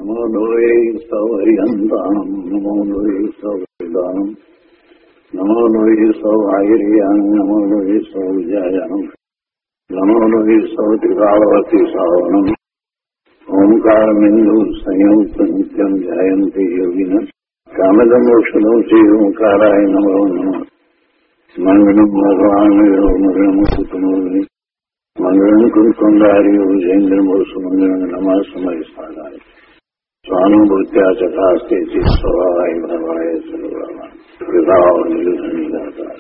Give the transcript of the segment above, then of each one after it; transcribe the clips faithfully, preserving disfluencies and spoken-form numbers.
નમો લોહે સૌહરિહંતાણમ નમો લોહે સૌવેદાનમ નમો લોહે સૌઆયર્યાન નમો લોહે સૌજાયાનમ નમો લોહે સૌત્રિકાળવતી સાવનમ ઓમકારમિંદુ સંયુક્ત નિત્યમ જયંતિ યોગિન કામદમોક્ષદો શ્રી ઓંકારાય નમો નમઃ મંગલમ ભગવાન મંગલમ કુટુંબી મંગલમ કુંકુંડારી જૈન્દ્રમોસુ મંગલમ નમઃ સમય સ્થાનાય સ્વાનુભૂત્યા ચકાસ્તે સ્વભાવાય ભવાય સર્વવા કૃપાઓ નિરુધની દાતા.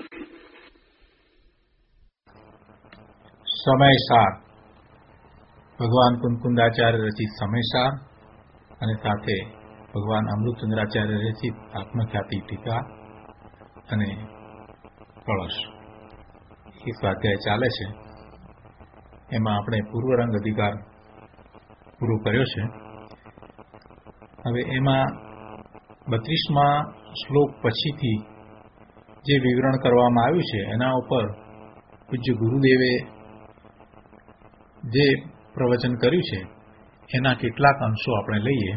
સમયસાર ભગવાન કુંકુંદાચાર્ય રચિત સમયસાર અને સાથે ભગવાન અમૃતચંદ્રાચાર્ય રચિત આત્મખ્યાતિ ટીકા અને કળશ એ સ્વાધ્યાય ચાલે છે. એમાં આપણે પૂર્વરંગ અધિકાર પૂરો કર્યો છે. હવે એમાં બત્રીસમાં શ્લોક પછીથી જે વિવરણ કરવામાં આવ્યું છે એના ઉપર પૂજ્ય ગુરુદેવે જે પ્રવચન કર્યું છે એના કેટલાક અંશો આપણે લઈએ.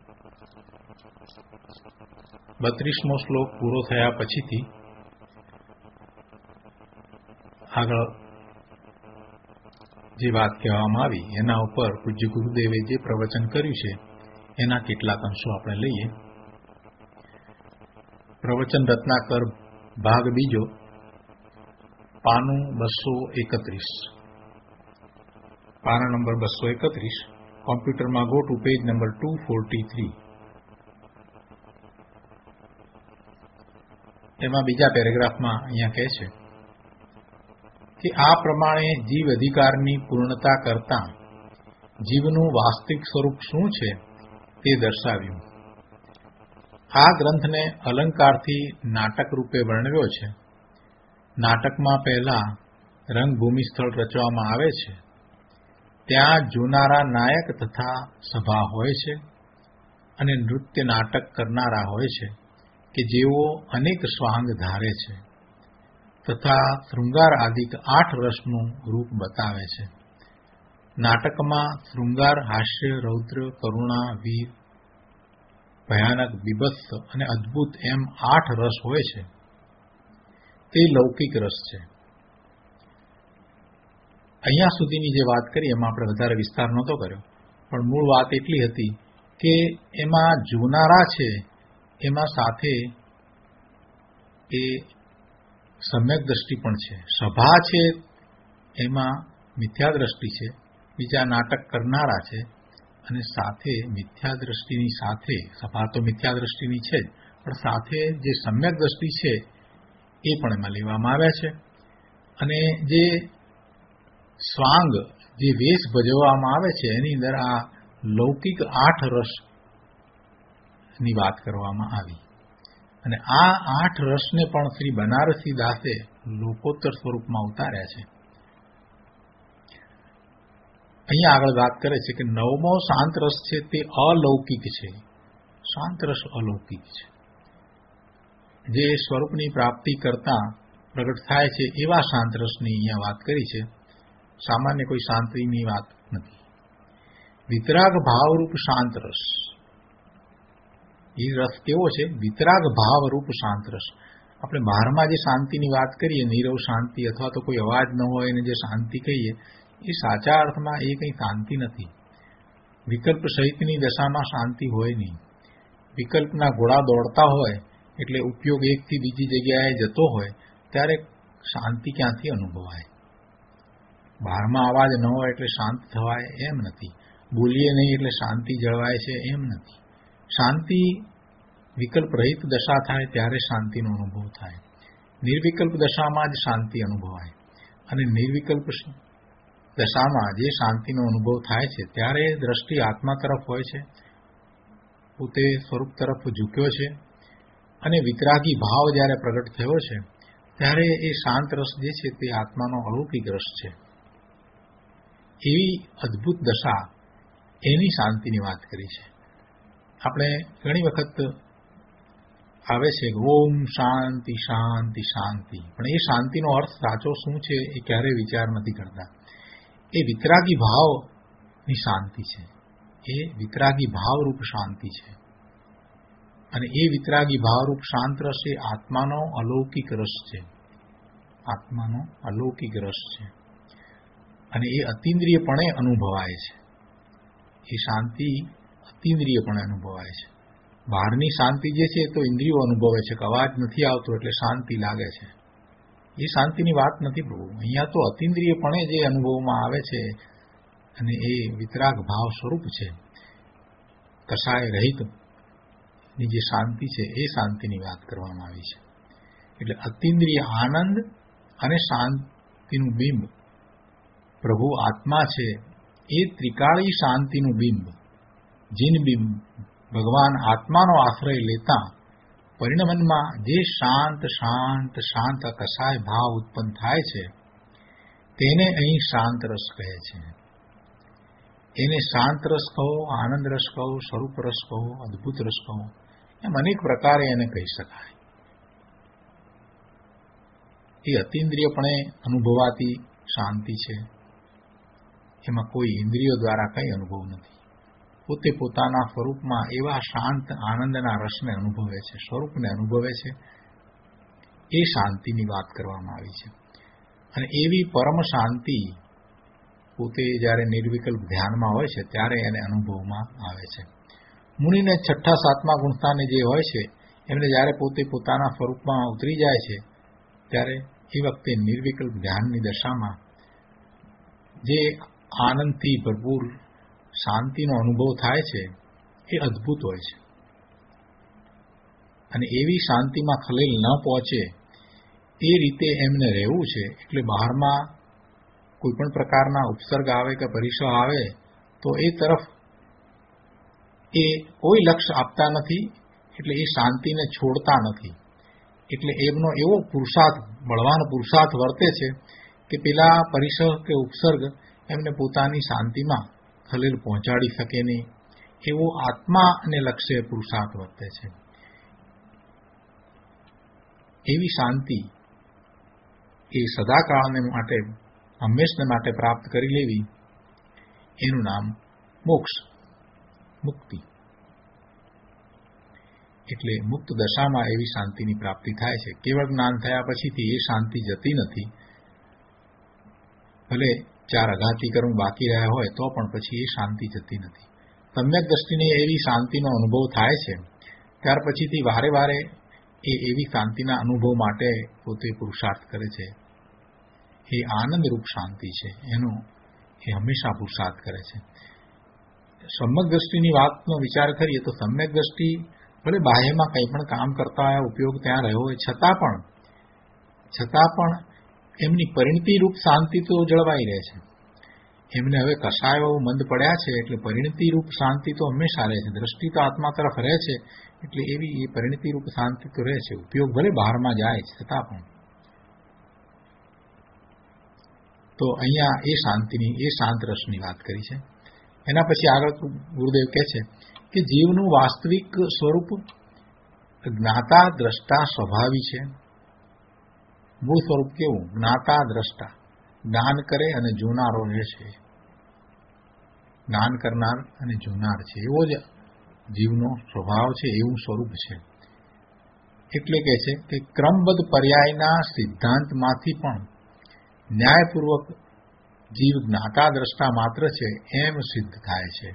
બત્રીસમો શ્લોક પૂરો થયા પછીથી આગળ જે વાત કહેવામાં આવી એના ઉપર પૂજ્ય ગુરુદેવે જે પ્રવચન કર્યું છે એના કેટલાક અંશો આપણે લઈએ. પ્રવચન રત્નાકર ભાગ બીજો, પાનું બસો એકત્રીસ, પાના નંબર બસો એકત્રીસ. કોમ્પ્યુટરમાં go to page number two forty three. એમાં બીજા પેરેગ્રાફમાં અહીંયા કહે છે કે આ પ્રમાણે જીવ અધિકારની પૂર્ણતા કરતા જીવનું વાસ્તવિક સ્વરૂપ શું છે તે દર્શાવ્યું. આ ગ્રંથને અલંકારથી નાટક રૂપે વર્ણવ્યો છે. નાટકમાં પહેલા રંગભૂમિ સ્થળ રચવામાં આવે છે. ત્યાં જોનારા નાયક તથા સભા હોય છે અને નૃત્ય નાટક કરનારા હોય છે કે જેઓ અનેક સ્વાંગ ધારે છે તથા શૃંગાર આદિક આઠ રસનું રૂપ બતાવે છે. નાટકમાં શૃંગાર, હાસ્ય, રૌદ્ર, કરુણા, વીર, ભયાનક, બીભત્સ અને અદ્ભુત એમ આઠ રસ હોય છે. તે લૌકિક રસ છે. અહીંયા સુધીની જે વાત કરી એમાં આપણે વધારે વિસ્તાર નહોતો કર્યો, પણ મૂળ વાત એટલી હતી કે એમાં જોનારા છે એમાં સાથે એ સમ્યક દ્રષ્ટિ પણ છે. સભા છે એમાં મિથ્યા દ્રષ્ટિ છે, બીજા નાટક કરનારા છે અને સાથે મિથ્યા દ્રષ્ટિની સાથે, સભા તો મિથ્યા દ્રષ્ટિની છે જ, પણ સાથે જે સમ્યક દ્રષ્ટિ છે એ પણ એમાં લેવામાં આવ્યા છે. અને જે સ્વાંગ, જે વેશ ભજવવામાં આવે છે એની અંદર આ લૌકિક આઠ રસની વાત કરવામાં આવી. અને આ આઠ રસને પણ શ્રી બનારસી દાસે લોકોત્તર સ્વરૂપમાં ઉતાર્યા છે. અહીંયા આગળ વાત કરે છે કે નવમો શાંત રસ છે તે અલૌકિક છે. શાંત રસ અલૌકિક છે. જે સ્વરૂપની પ્રાપ્તિ કરતા પ્રગટ થાય છે એવા શાંત રસની અહીંયા વાત કરી છે. સામાન્ય કોઈ શાંતિની વાત નથી. વિતરાગ ભાવરૂપ શાંત રસ, એ રસ કેવો છે? વિતરાગ ભાવરૂપ શાંત રસ. આપણે બહારમાં જે શાંતિની વાત કરીએ, નીરવ શાંતિ અથવા તો કોઈ અવાજ ન હોય ને જે શાંતિ કહીએ, એ સાચા અર્થમાં એ કંઈ શાંતિ નથી. વિકલ્પ સહિતની દશામાં શાંતિ હોય નહીં. વિકલ્પના ઘોડા દોડતા હોય એટલે ઉપયોગ એકથી બીજી જગ્યાએ જતો હોય ત્યારે શાંતિ ક્યાંથી અનુભવાય? બહારમાં અવાજ ન હોય એટલે શાંત થવાય એમ નથી. બોલીએ નહીં એટલે શાંતિ જળવાય છે એમ નથી. શાંતિ વિકલ્પ રહિત દશા થાય ત્યારે શાંતિનો અનુભવ થાય. નિર્વિકલ્પ દશામાં જ શાંતિ અનુભવાય. અને નિર્વિકલ્પ દશામાં જે શાંતિનો અનુભવ થાય છે ત્યારે દ્રષ્ટિ આત્મા તરફ હોય છે, પોતે સ્વરૂપ તરફ ઝૂક્યો છે. અને વિતરાગી ભાવ જ્યારે પ્રગટ થયો છે ત્યારે એ શાંત રસ જે છે તે આત્માનો અલૌકિક રસ છે. એવી અદ્ભુત દશા, એની શાંતિની વાત કરી છે. આપણે ઘણી વખત આવે છે ઓમ શાંતિ શાંતિ શાંતિ, પણ એ શાંતિનો અર્થ સાચો શું છે એ ક્યારેય વિચાર નથી કરતા. એ વિતરાગી ભાવની શાંતિ છે. એ વિતરાગી ભાવરૂપ શાંતિ છે. અને એ વિતરાગી ભાવરૂપ શાંત રસ એ આત્માનો અલૌકિક રસ છે. આત્માનો અલૌકિક રસ છે અને એ અતિન્દ્રિયપણે અનુભવાય છે. એ શાંતિ અતિન્દ્રિયપણે અનુભવાય છે. બહારની શાંતિ જે છે તો ઇન્દ્રિયો અનુભવે છે કે અવાજ નથી આવતો એટલે શાંતિ લાગે છે. એ શાંતિની વાત નથી પ્રભુ. અહીંયા તો અતિન્દ્રિયપણે જે અનુભવમાં આવે છે અને એ વિતરાગ ભાવ સ્વરૂપ છે, કસાય રહિત ની જે શાંતિ છે એ શાંતિની વાત કરવામાં આવી છે. એટલે અતિન્દ્રિય આનંદ અને શાંતિનું બિંબ પ્રભુ આત્મા છે. એ ત્રિકાળી શાંતિનું બિંબ, જીન બિંબ ભગવાન આત્માનો આશ્રય લેતા પરિણમનમાં જે શાંત શાંત શાંત કસાય ભાવ ઉત્પન્ન થાય છે તેને અહીં શાંત રસ કહે છે. એને શાંત રસ કહો, આનંદ રસ કહો, સ્વરૂપ રસ કહો, અદ્ભુત રસ કહો, એમ અનેક પ્રકારે એને કહી શકાય. એ અતિન્દ્રિયપણે અનુભવાતી શાંતિ છે. એમાં કોઈ ઇન્દ્રિયો દ્વારા કંઈ અનુભવ નથી. પોતે પોતાના સ્વરૂપમાં એવા શાંત આનંદના રસને અનુભવે છે, સ્વરૂપને અનુભવે છે. એ શાંતિની વાત કરવામાં આવી છે. અને એવી પરમ શાંતિ પોતે જ્યારે નિર્વિકલ્પ ધ્યાનમાં હોય છે ત્યારે એને અનુભવમાં આવે છે. મુનિને છઠ્ઠા સાતમા ગુણસ્થાને જે હોય છે એમને જ્યારે પોતે પોતાના સ્વરૂપમાં ઉતરી જાય છે ત્યારે એ વખતે નિર્વિકલ્પ ધ્યાનની દશામાં જે આનંદથી ભરપૂર શાંતિનો અનુભવ થાય છે એ અદ્ભુત હોય છે. અને એવી શાંતિમાં ખલેલ ન પહોંચે એ રીતે એમને રહેવું છે. એટલે બહારમાં કોઈ પણ પ્રકારના ઉપસર્ગ આવે કે પરિસર આવે તો એ તરફ એ કોઈ લક્ષ્ય આપતા નથી. એટલે એ શાંતિને છોડતા નથી. એટલે એમનો એવો પુરુષાર્થ, બળવાન પુરુષાર્થ વર્તે છે કે પેલા પરિસર કે ઉપસર્ગ એમને પોતાની શાંતિમાં ખલેલ પહોંચાડી શકે નહીં. એવો આત્માને લક્ષ્ય પુરુષાર્થ વર્તે છે. એવી શાંતિ એ સદાકાળને માટે, હંમેશને માટે પ્રાપ્ત કરી લેવી એનું નામ મોક્ષ, મુક્તિ. એટલે મુક્ત દશામાં એવી શાંતિની પ્રાપ્તિ થાય છે. કેવળ જ્ઞાન થયા પછીથી એ શાંતિ જતી નથી. ભલે ચાર અઘાતી કર્મ બાકી રહ્યા હોય તો પણ પછી એ શાંતિ જતી નથી. સમ્યક દ્રષ્ટિને એવી શાંતિનો અનુભવ થાય છે ત્યાર પછીથી વારે વારે એ એવી શાંતિના અનુભવ માટે પોતે પુરુષાર્થ કરે છે. એ આનંદરૂપ શાંતિ છે, એનો એ હંમેશા પુરુષાર્થ કરે છે. સમ્યક દ્રષ્ટિની વાતનો વિચાર કરીએ તો સમ્યક દ્રષ્ટિ ભલે બાહ્યમાં કંઈ પણ કામ કરતા હોય, ઉપયોગ ત્યાં રહ્યો હોય, છતાં પણ છતાં પણ એમની પરિણતિરૂપ શાંતિ તો જળવાઈ રહે છે. એમને હવે કસાયો મંદ પડ્યા છે એટલે પરિણતિરૂપ શાંતિ તો હંમેશા રહે છે. દ્રષ્ટિ તો આત્મા તરફ રહે છે એટલે એવી એ પરિણતિરૂપ શાંતિ તો રહે છે. ઉપયોગ ભલે બહારમાં જાય છતાં પણ. તો અહીંયા એ શાંતિની, એ શાંત રસની વાત કરી છે. એના પછી આગળ ગુરુદેવ કહે છે કે જીવનું વાસ્તવિક સ્વરૂપ જ્ઞાતા દ્રષ્ટા સ્વભાવી છે. મૂળ સ્વરૂપ કેવું? જ્ઞાતા દ્રષ્ટા, જ્ઞાન કરે અને જોનારો રહે છે. જ્ઞાન કરનાર અને જોનાર છે એવો જ જીવનો સ્વભાવ છે, એવું સ્વરૂપ છે. એટલે કહે છે કે ક્રમબદ્ધ પર્યાયના સિદ્ધાંતમાંથી પણ ન્યાયપૂર્વક જીવ જ્ઞાતા દ્રષ્ટા માત્ર છે એમ સિદ્ધ થાય છે.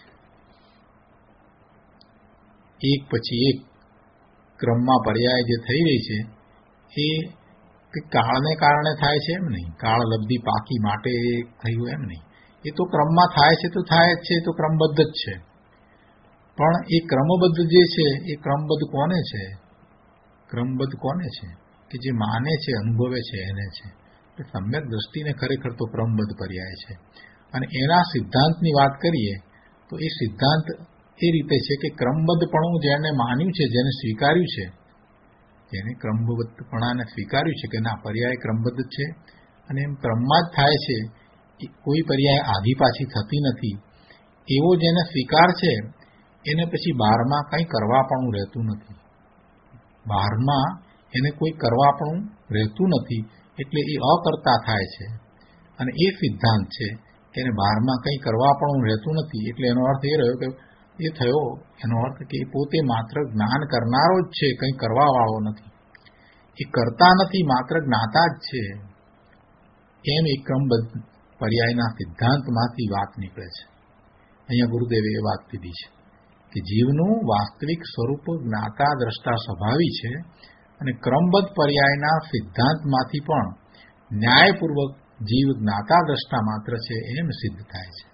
એક પછી એક ક્રમમાં પર્યાય જે થઈ રહી છે એ કાળને કારણે થાય છે એમ નહીં. કાળ લબ્ધિ પાકી માટે થયું એમ નહીં. એ તો ક્રમમાં થાય છે તો થાય જ છે, એ તો ક્રમબદ્ધ જ છે. પણ એ ક્રમબદ્ધ જે છે એ ક્રમબદ્ધ કોને છે? ક્રમબદ્ધ કોને છે? કે જે માને છે, અનુભવે છે એને છે. એટલે સમ્યક દ્રષ્ટિને ખરેખર તો ક્રમબદ્ધ પર્યાય છે. અને એના સિદ્ધાંતની વાત કરીએ તો એ સિદ્ધાંત એ રીતે છે કે ક્રમબદ્ધપણું જેને માન્યું છે, જેને સ્વીકાર્યું છે, જેને ક્રમબદ્ધપણાને સ્વીકાર્યું છે કે ના પર્યાય ક્રમબદ્ધ છે અને એમ ક્રમમાં જ થાય છે, કોઈ પર્યાય આધી પાછી થતી નથી, એવો જેને સ્વીકાર છે એને પછી બહારમાં કંઈ કરવાપણું રહેતું નથી. બહારમાં એને કોઈ કરવાપણું રહેતું નથી. એટલે એ અકર્તા થાય છે. અને એ સિદ્ધાંત છે એને બહારમાં કંઈ કરવા પણ રહેતું નથી. એટલે એનો અર્થ એ રહ્યો કે એ થયો એનો અર્થ કે એ પોતે માત્ર જ્ઞાન કરનારો જ છે, કંઈ કરવાવાળો નથી. એ કરતા નથી, માત્ર જ્ઞાતા જ છે. એમ એક ક્રમબદ્ધ પર્યાયના સિદ્ધાંતમાંથી વાત નીકળે છે. અહીંયા ગુરુદેવે એ વાત કીધી છે કે જીવનું વાસ્તવિક સ્વરૂપ જ્ઞાતા દ્રષ્ટા સ્વભાવી છે અને ક્રમબદ્ધ પર્યાયના સિદ્ધાંતમાંથી પણ ન્યાયપૂર્વક જીવ જ્ઞાતા દ્રષ્ટા માત્ર છે એમ સિદ્ધ થાય છે.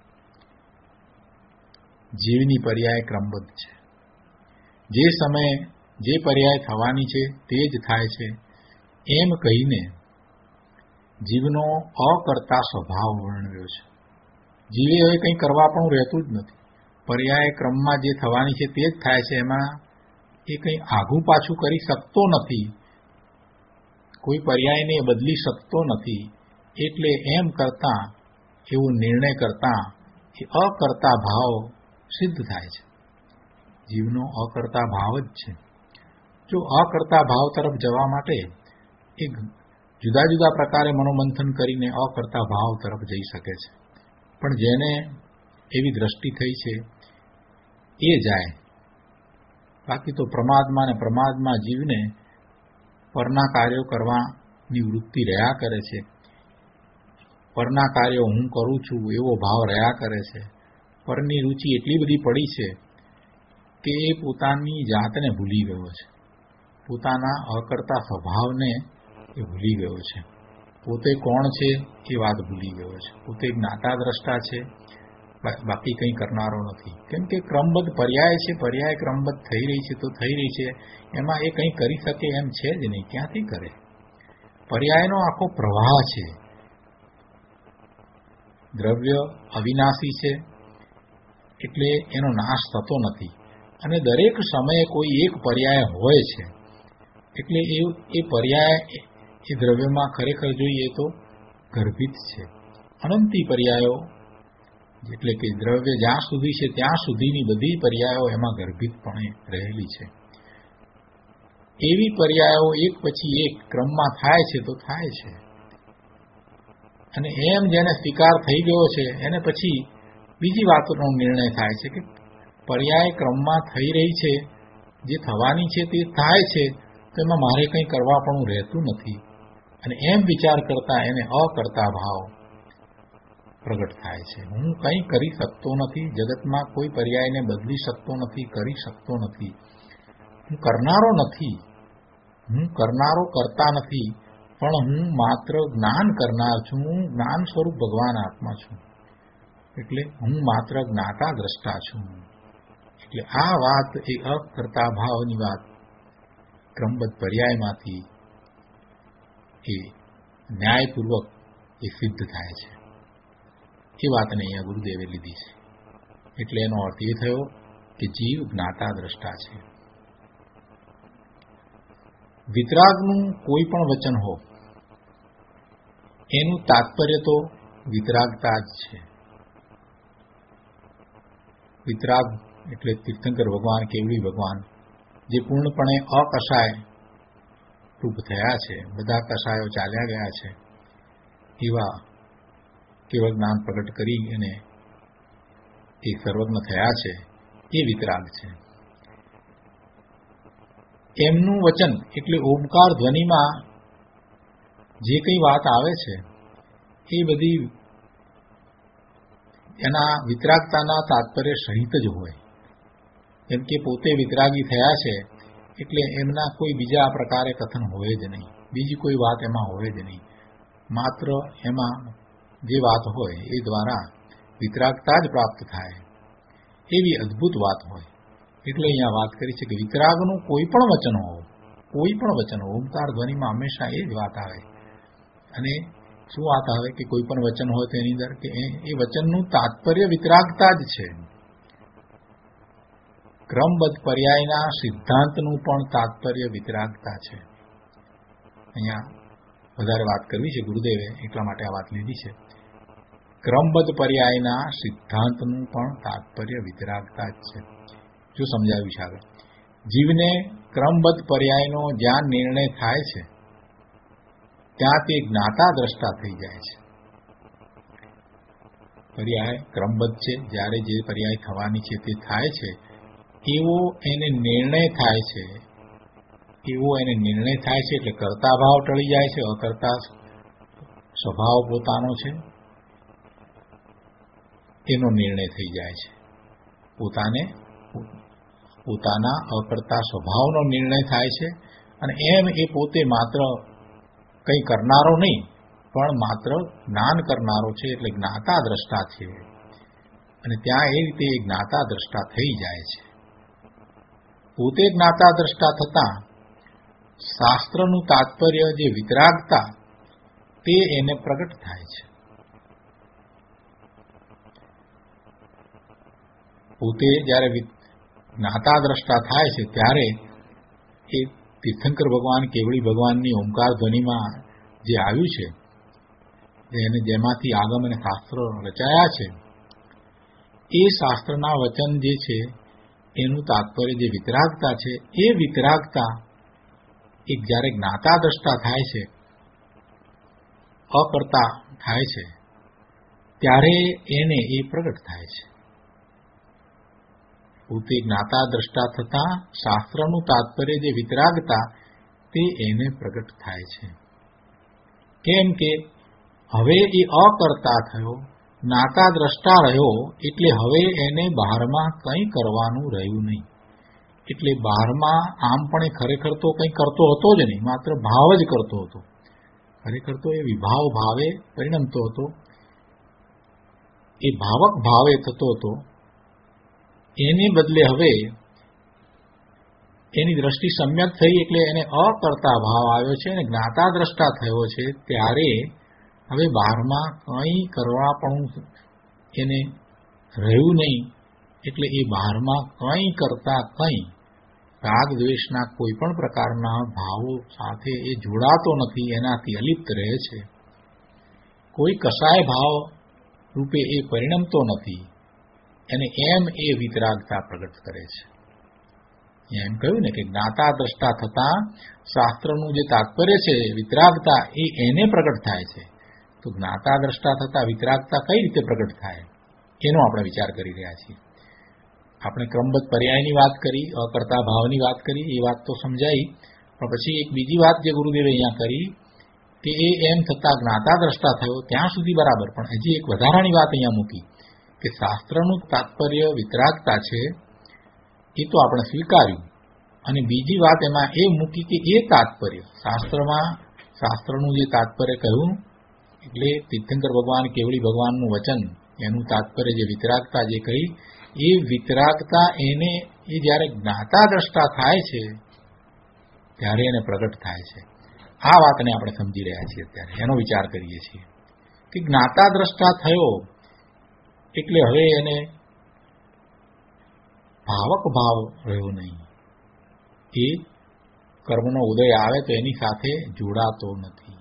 જીવની પર્યાય ક્રમબદ્ધ છે. જે સમયે જે પર્યાય થવાની છે તે જ થાય છે એમ કહીને જીવનો અકર્તા સ્વભાવ વર્ણવ્યો છે. જીવે હવે કંઈ કરવા પણ રહેતું જ નથી. પર્યાય ક્રમમાં જે થવાની છે તે જ થાય છે. એમાં એ કંઈ આઘું પાછું કરી શકતો નથી, કોઈ પર્યાયને બદલી શકતો નથી. એટલે એમ કરતા એવો નિર્ણય કરતા એ અકર્તા ભાવ સિદ્ધ થાય છે. જીવનો અકર્તા ભાવ જ છે. જો અકર્તા ભાવ તરફ જવા માટે એક જુદા જુદા પ્રકારે મનોમંથન કરીને અકર્તા ભાવ તરફ જઈ શકે છે. પણ જેને એવી દ્રષ્ટિ થઈ છે એ જાય. બાકી તો પ્રમાદમાં ને પ્રમાદમાં જીવને પરના કાર્યો કરવાની વૃત્તિ રહ્યા કરે છે. પરના કાર્યો હું કરું છું એવો ભાવ રહ્યા કરે છે. પરની રુચિ એટલી બધી પડી છે કે એ પોતાની જાતને ભૂલી ગયો છે. પોતાના અકર્તા સ્વભાવને એ ભૂલી ગયો છે. પોતે કોણ છે એ વાત ભૂલી ગયો છે. પોતે જ્ઞાતા દ્રષ્ટા છે, બાકી કંઈ કરનારો નથી. કેમ કે ક્રમબદ્ધ પર્યાય છે, પર્યાય ક્રમબદ્ધ થઈ રહી છે તો થઈ રહી છે. એમાં એ કંઈ કરી શકે એમ છે જ નહીં. ક્યાંથી કરે? પર્યાયનો આખો પ્રવાહ છે. દ્રવ્ય અવિનાશી છે એટલે એનો નાશ થતો નથી અને દરેક સમયે કોઈ એક પર્યાય હોય છે. એટલે એ એ પર્યાય એ દ્રવ્યમાં ખરેખર જોઈએ તો ગર્ભિત છે. અનંતી પર્યાયો એટલે કે દ્રવ્ય જ્યાં સુધી છે ત્યાં સુધીની બધી પર્યાયો એમાં ગર્ભિતપણે રહેલી છે. એવી પર્યાયો એક પછી એક ક્રમમાં થાય છે તો થાય છે. અને એમ જેને સ્વીકાર થઈ ગયો છે એને પછી બીજી વાતનો નિર્ણય થાય છે કે પર્યાય ક્રમમાં થઈ રહી છે, જે થવાની છે તે થાય છે, તો એમાં મારે કંઈ કરવા પણ રહેતું નથી. અને એમ વિચાર કરતા એને અકર્તા ભાવ પ્રગટ થાય છે. હું કંઈ કરી શકતો નથી, જગતમાં કોઈ પર્યાયને બદલી શકતો નથી, કરી શકતો નથી. હું કરનારો નથી, હું કરનારો કરતા નથી, પણ હું માત્ર જ્ઞાન કરનાર છું. હું જ્ઞાન સ્વરૂપ ભગવાન આત્મા છું. એટલે હું માત્ર જ્ઞાતા દ્રષ્ટા છું. એટલે આ વાત એ અકર્તા ભાવની વાત ક્રમબદ્ધ પર્યાયમાંથી એ ન્યાયપૂર્વક એ સિદ્ધ થાય છે. એ વાતને અહીંયા ગુરુદેવે લીધી છે. એટલે એનો અર્થ એ થયો કે જીવ જ્ઞાતા દ્રષ્ટા છે. વિતરાગનું કોઈ પણ વચન હો એનું તાત્પર્ય તો વિતરાગતા જ છે. વિતરાગ એટલે તીર્થંકર ભગવાન, કેવડી ભગવાન, જે પૂર્ણપણે અકષાય રૂપ થયા છે, બધા કષાયો ચાલ્યા ગયા છે, એવા કેવળ જ્ઞાન પ્રગટ કરી અને એ સર્વજ્ઞ થયા છે, એ વિતરાગ છે. એમનું વચન એટલે ઓમકાર ધ્વનિમાં જે કંઈ વાત આવે છે એ બધી એના વિતરાગતાના તાત્પર્ય સહિત જ હોય. કેમ કે પોતે વિતરાગી થયા છે એટલે એમના કોઈ બીજા પ્રકારે કથન હોય જ નહીં, બીજી કોઈ વાત એમાં હોય જ નહીં. માત્ર એમાં જે વાત હોય એ દ્વારા વિતરાગતા જ પ્રાપ્ત થાય એવી અદ્ભુત વાત હોય. એટલે અહીંયા વાત કરી છે કે વિતરાગનું કોઈ પણ વચન હોય, કોઈ પણ વચન હોય, ઓમકાર ધ્વનિમાં હંમેશા એ જ વાત આવે. અને શું વાત આવે કે કોઈ પણ વચન હોય તો એની અંદર કે એ વચનનું તાત્પર્ય વિતરાગતા જ છે. ક્રમબદ્ધ પર્યાયના સિદ્ધાંતનું પણ તાત્પર્ય વિતરાગતા છે. અહીંયા વધારે વાત કરવી છે ગુરુદેવે, એટલા માટે આ વાત લીધી છે. ક્રમબદ્ધ પર્યાયના સિદ્ધાંતનું પણ તાત્પર્ય વિતરાગતા જ છે. જો સમજાવ્યું છે આગળ, જીવને ક્રમબદ્ધ પર્યાયનો જ્યાં નિર્ણય થાય છે ત્યાં તે જ્ઞાતા દ્રષ્ટા થઈ જાય છે. પર્યાય ક્રમબદ્ધ છે, જ્યારે જે પર્યાય થવાની છે તે થાય છે, એવો એને નિર્ણય થાય છે, એવો એને નિર્ણય થાય છે એટલે કર્તા ભાવ ટળી જાય છે, અકર્તા સ્વભાવ પોતાનો છે એનો નિર્ણય થઈ જાય છે. પોતાને પોતાના અકર્તા સ્વભાવનો નિર્ણય થાય છે અને એમ એ પોતે માત્ર કંઈ કરનારો નહીં પણ માત્ર જ્ઞાન કરનારો છે, એટલે જ્ઞાતા દ્રષ્ટા છે અને ત્યાં એ રીતે એ જ્ઞાતા દ્રષ્ટા થઈ જાય છે. પોતે જ્ઞાતા દ્રષ્ટા થતાં શાસ્ત્રનું તાત્પર્ય જે વિતરાગતા તે એને પ્રગટ થાય છે. પોતે જ્યારે જ્ઞાતા દ્રષ્ટા થાય છે ત્યારે એ તીર્થંકર ભગવાન કેવળી ભગવાનની ઓમકાર ધ્વનિમાં જે આવ્યું છે, એને જેમાંથી આગમ અને શાસ્ત્ર રચાયા છે, એ શાસ્ત્રના વચન જે છે એનું તાત્પર્ય જે વિતરાગતા છે, એ વિતરાગતા એક જ્યારે જ્ઞાતા દ્રષ્ટા થાય છે, અકર્તા થાય છે, ત્યારે એને એ પ્રગટ થાય છે. પોતે જ્ઞાતા દ્રષ્ટા થતાં શાસ્ત્રનું તાત્પર્ય જે વિતરાગતા તે એને પ્રગટ થાય છે. કેમ કે હવે એ અકર્તા થયો, જ્ઞાતા દ્રષ્ટા રહ્યો, એટલે હવે એને બહારમાં કંઈ કરવાનું રહ્યું નહીં. એટલે બહારમાં આમ પણ એ ખરેખર તો કંઈ કરતો હતો જ નહીં, માત્ર ભાવ જ કરતો હતો. ખરેખર તો એ વિભાવ ભાવે પરિણમતો હતો, એ ભાવક ભાવે થતો હતો. એને બદલે હવે એની દ્રષ્ટિ સમ્યક થઈ એટલે એને અકર્તા ભાવ આવ્યો છે અને જ્ઞાતા દ્રષ્ટા થયો છે, ત્યારે હવે બહારમાં કંઈ કરવા પણ એને રહ્યું નહીં. એટલે એ બહારમાં કંઈ કરતા કંઈ રાગ દ્વેષના કોઈ પણ પ્રકારના ભાવો સાથે એ જોડાતો નથી, એનાથી અલિપ્ત રહે છે. કોઈ કસાય ભાવ રૂપે એ પરિણમતો નથી અને એમ એ વિતરાગતા પ્રગટ કરે છે. એમ કહ્યું ને કે જ્ઞાતા દ્રષ્ટા થતાં શાસ્ત્રનું જે તાત્પર્ય છે વિતરાગતા એ એને પ્રગટ થાય છે. તો જ્ઞાતા દ્રષ્ટા થતાં વિતરાગતા કઈ રીતે પ્રગટ થાય એનો આપણે વિચાર કરી રહ્યા છીએ. આપણે ક્રમબદ્ધ પર્યાયની વાત કરી, અકર્તા ભાવની વાત કરી, એ વાત તો સમજાઈ. પણ પછી એક બીજી વાત જે ગુરુદેવે અહીંયા કરી કે એ એમ થતાં જ્ઞાતા દ્રષ્ટા થયો ત્યાં સુધી બરાબર, પણ હજી એક વધારાની વાત અહીંયા મૂકી કે શાસ્ત્રનું તાત્પર્ય વિતરાગતા છે એ તો આપણે સ્વીકાર્યું, અને બીજી વાત એમાં એ મૂકી કે એ તાત્પર્ય શાસ્ત્રમાં શાસ્ત્રનું જે તાત્પર્ય કહ્યું એટલે તીર્થંકર ભગવાન કેવળી ભગવાનનું વચન એનું તાત્પર્ય જે વિતરાગતા જે કહી, એ વિતરાગતા એને એ જ્યારે જ્ઞાતા દ્રષ્ટા થાય છે ત્યારે એને પ્રગટ થાય છે. આ વાતને આપણે સમજી રહ્યા છીએ, અત્યારે એનો વિચાર કરીએ છીએ કે જ્ઞાતા દ્રષ્ટા થયો એટલે હવે એને ભાવક ભાવ રહ્યો નહીં. એ કર્મનો ઉદય આવે તો એની સાથે જોડાતો નથી,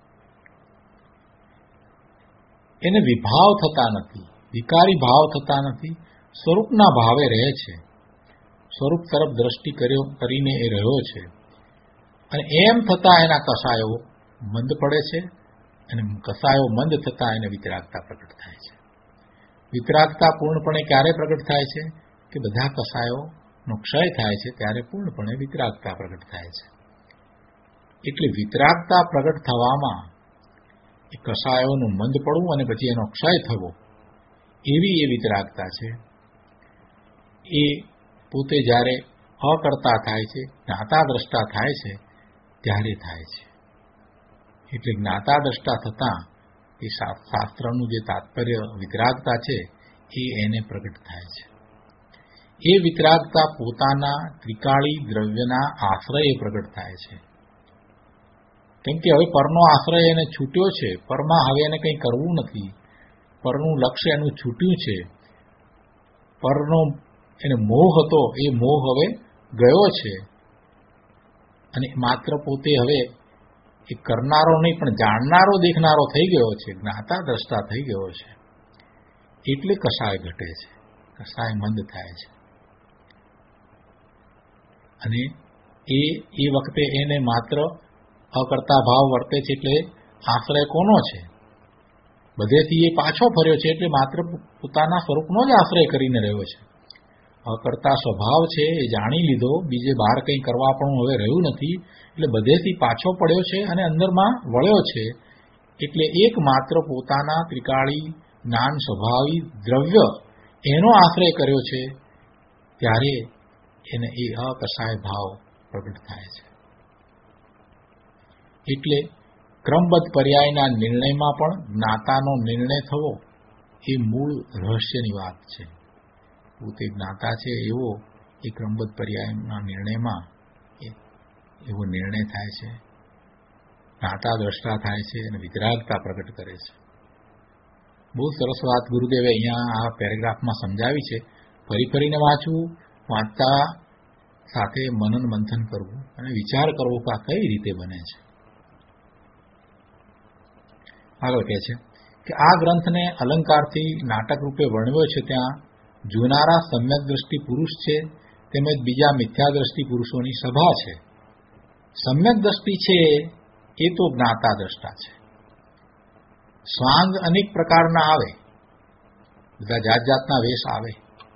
એને વિભાવ થતા નથી, વિકારી ભાવ થતા નથી, સ્વરૂપના ભાવે રહે છે. સ્વરૂપ તરફ દ્રષ્ટિ કર્યો કરીને એ રહ્યો છે અને એમ થતાં એના કસાયો મંદ પડે છે અને કસાયો મંદ થતાં એને વિતરાગતા પ્રગટ થાય છે. વિતરાગતા પૂર્ણપણે ક્યારે પ્રગટ થાય છે કે બધા કસાયોનો ક્ષય થાય છે ત્યારે પૂર્ણપણે વિતરાગતા પ્રગટ થાય છે. એટલે વિતરાગતા પ્રગટ થવામાં એ કસાયોનું મંદ પડવું અને પછી એનો ક્ષય થવો એવી એ વિતરાગતા છે. એ પોતે જ્યારે અકર્તા થાય છે, જ્ઞાતા દ્રષ્ટા થાય છે ત્યારે થાય છે. એટલે જ્ઞાતા દ્રષ્ટા થતાં એ શાસ્ત્રનું જે તાત્પર્ય વિતરાગતા છે એ એને પ્રગટ થાય છે. એ વિતરાગતા પોતાના ત્રિકાળી દ્રવ્યના આશ્રયે પ્રગટ થાય છે. કેમ કે હવે પરનો આશ્રય એને છૂટ્યો છે, પરમાં હવે એને કંઈ કરવું નથી, પરનું લક્ષ્ય એનું છૂટ્યું છે. પરનો એને મોહ હતો એ મોહ હવે ગયો છે અને માત્ર પોતે હવે એ કરનારો નહીં પણ જાણનારો દેખનારો થઈ ગયો છે, જ્ઞાતા દ્રષ્ટા થઈ ગયો છે. એટલે કસાય ઘટે છે, કસાય મંદ થાય છે. અને એ એ વખતે એને માત્ર અકર્તા ભાવ વર્તે છે. એટલે આશ્રય કોનો છે? બધેથી એ પાછો ફર્યો છે એટલે માત્ર પોતાના સ્વરૂપનો જ આશ્રય કરીને રહ્યો છે. અકર્તા સ્વભાવ છે એ જાણી લીધો, બીજે બહાર કંઈ કરવા પણ હવે રહ્યું નથી, એટલે બધેથી પાછો પડ્યો છે અને અંદરમાં વળ્યો છે. એટલે એકમાત્ર પોતાના ત્રિકાળી જ્ઞાન સ્વભાવી દ્રવ્ય એનો આશ્રય કર્યો છે, ત્યારે એને એ અકસાય ભાવ પ્રગટ થાય છે. એટલે ક્રમબદ્ધ પર્યાયના નિર્ણયમાં પણ જ્ઞાતાનો નિર્ણય થવો એ મૂળ રહસ્યની વાત છે. પોતે જ્ઞાતા છે એવો એ ક્રમબદ્ધ પર્યાયના નિર્ણયમાં એવો નિર્ણય થાય છે, જ્ઞાતા દ્રષ્ટા થાય છે અને વિતરાગતા પ્રગટ કરે છે. બહુ સરસ વાત ગુરુદેવે અહીંયા આ પેરેગ્રાફમાં સમજાવી છે. ફરી ફરીને વાંચવું, વાંચતા સાથે મનન મંથન કરવું અને વિચાર કરવો કે આ કઈ રીતે બને છે. આગળ કહે છે કે આ ગ્રંથને અલંકારથી નાટક રૂપે વર્ણવ્યો છે. ત્યાં જોનારા સમ્યક દ્રષ્ટિ પુરુષ છે, તેમજ બીજા મિથ્યા દ્રષ્ટિ પુરુષોની સભા છે. સમ્યક દ્રષ્ટિ છે એ તો જ્ઞાતા દ્રષ્ટા છે. સ્વાંગ અનેક પ્રકારના આવે, બધા જાત જાતના વેશ આવે,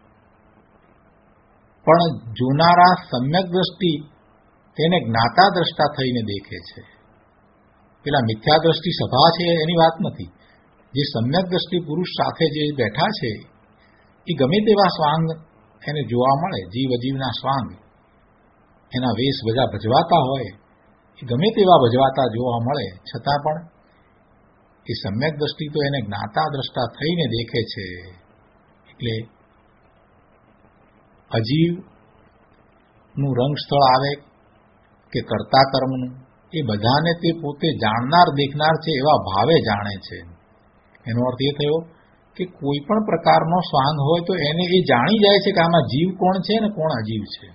પણ જોનારા સમ્યક દ્રષ્ટિ તેને જ્ઞાતા દ્રષ્ટા થઈને દેખે છે. પેલા મિથ્યા દ્રષ્ટિ સભા છે એની વાત નથી. જે સમ્યક દ્રષ્ટિ પુરુષ સાથે જે બેઠા છે એ ગમે તેવા સ્વાંગ એને જોવા મળે, જીવ અજીવના સ્વાંગ એના વેશ બધા ભજવાતા હોય, એ ગમે તેવા ભજવાતા જોવા મળે, છતાં પણ એ સમ્યક દ્રષ્ટિ તો એને જ્ઞાતા દ્રષ્ટા થઈને દેખે છે. એટલે અજીવનું રંગ સ્થળ આવે કે કર્તા કર્મનું, એ બધાને તે પોતે જાણનાર દેખનાર છે એવા ભાવે જાણે છે. એનો અર્થ એ થયો કે કોઈ પણ પ્રકારનો સ્વાંગ હોય તો એને એ જાણી જાય છે કે આમાં જીવ કોણ છે ને કોણ અજીવ છે.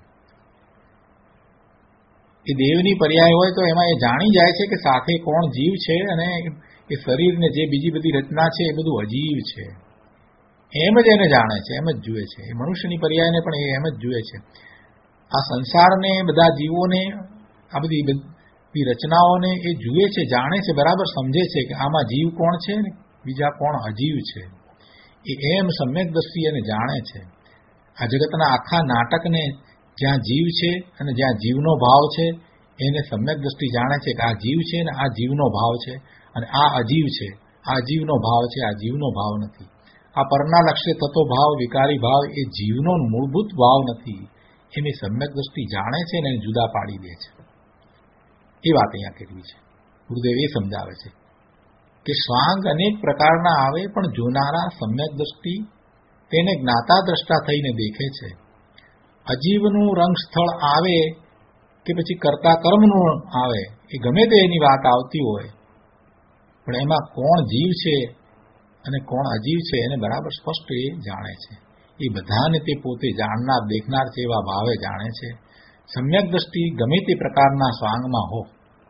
એ દેવની પર્યાય હોય તો એમાં એ જાણી જાય છે કે સાથે કોણ જીવ છે અને એ શરીરને જે બીજી બધી રચના છે એ બધું અજીવ છે. એમ જ એને જાણે છે, એમ જ જુએ છે. એ મનુષ્યની પર્યાયને પણ એ એમ જ જુએ છે. આ સંસારને, બધા જીવોને, આ બધી બધી રચનાઓને એ જુએ છે, જાણે છે, બરાબર સમજે છે કે આમાં જીવ કોણ છે ને બીજા કોણ અજીવ છે. એ એમ સમ્યક દ્રષ્ટિ એને જાણે છે. આ જગતના આખા નાટકને જ્યાં જીવ છે અને જ્યાં જીવનો ભાવ છે એને સમ્યક દ્રષ્ટિ જાણે છે કે આ જીવ છે ને આ જીવનો ભાવ છે, અને આ અજીવ છે, આ જીવનો ભાવ છે, આ જીવનો ભાવ નથી. આ પરના લક્ષ્ય થતો ભાવ, વિકારી ભાવ એ જીવનો મૂળભૂત ભાવ નથી. એની સમ્યક દ્રષ્ટિ જાણે છે ને એને જુદા પાડી દે છે. એ વાત અહીંયા કરવી છે. ગુરુદેવ એ સમજાવે છે કે સ્વાંગ અનેક પ્રકારના આવે, પણ જોનારા સમ્યક દ્રષ્ટિ તેને જ્ઞાતા દ્રષ્ટા થઈને દેખે છે. અજીવનું રંગ સ્થળ આવે કે પછી કર્તા કર્મનું આવે, એ ગમે તે એની વાત આવતી હોય, પણ એમાં કોણ જીવ છે અને કોણ અજીવ છે એને બરાબર સ્પષ્ટ એ જાણે છે. એ બધાને તે પોતે જાણનાર દેખનાર છે એવા ભાવે જાણે છે. સમ્યક દ્રષ્ટિ ગમે તે પ્રકારના સ્વાંગમાં હો,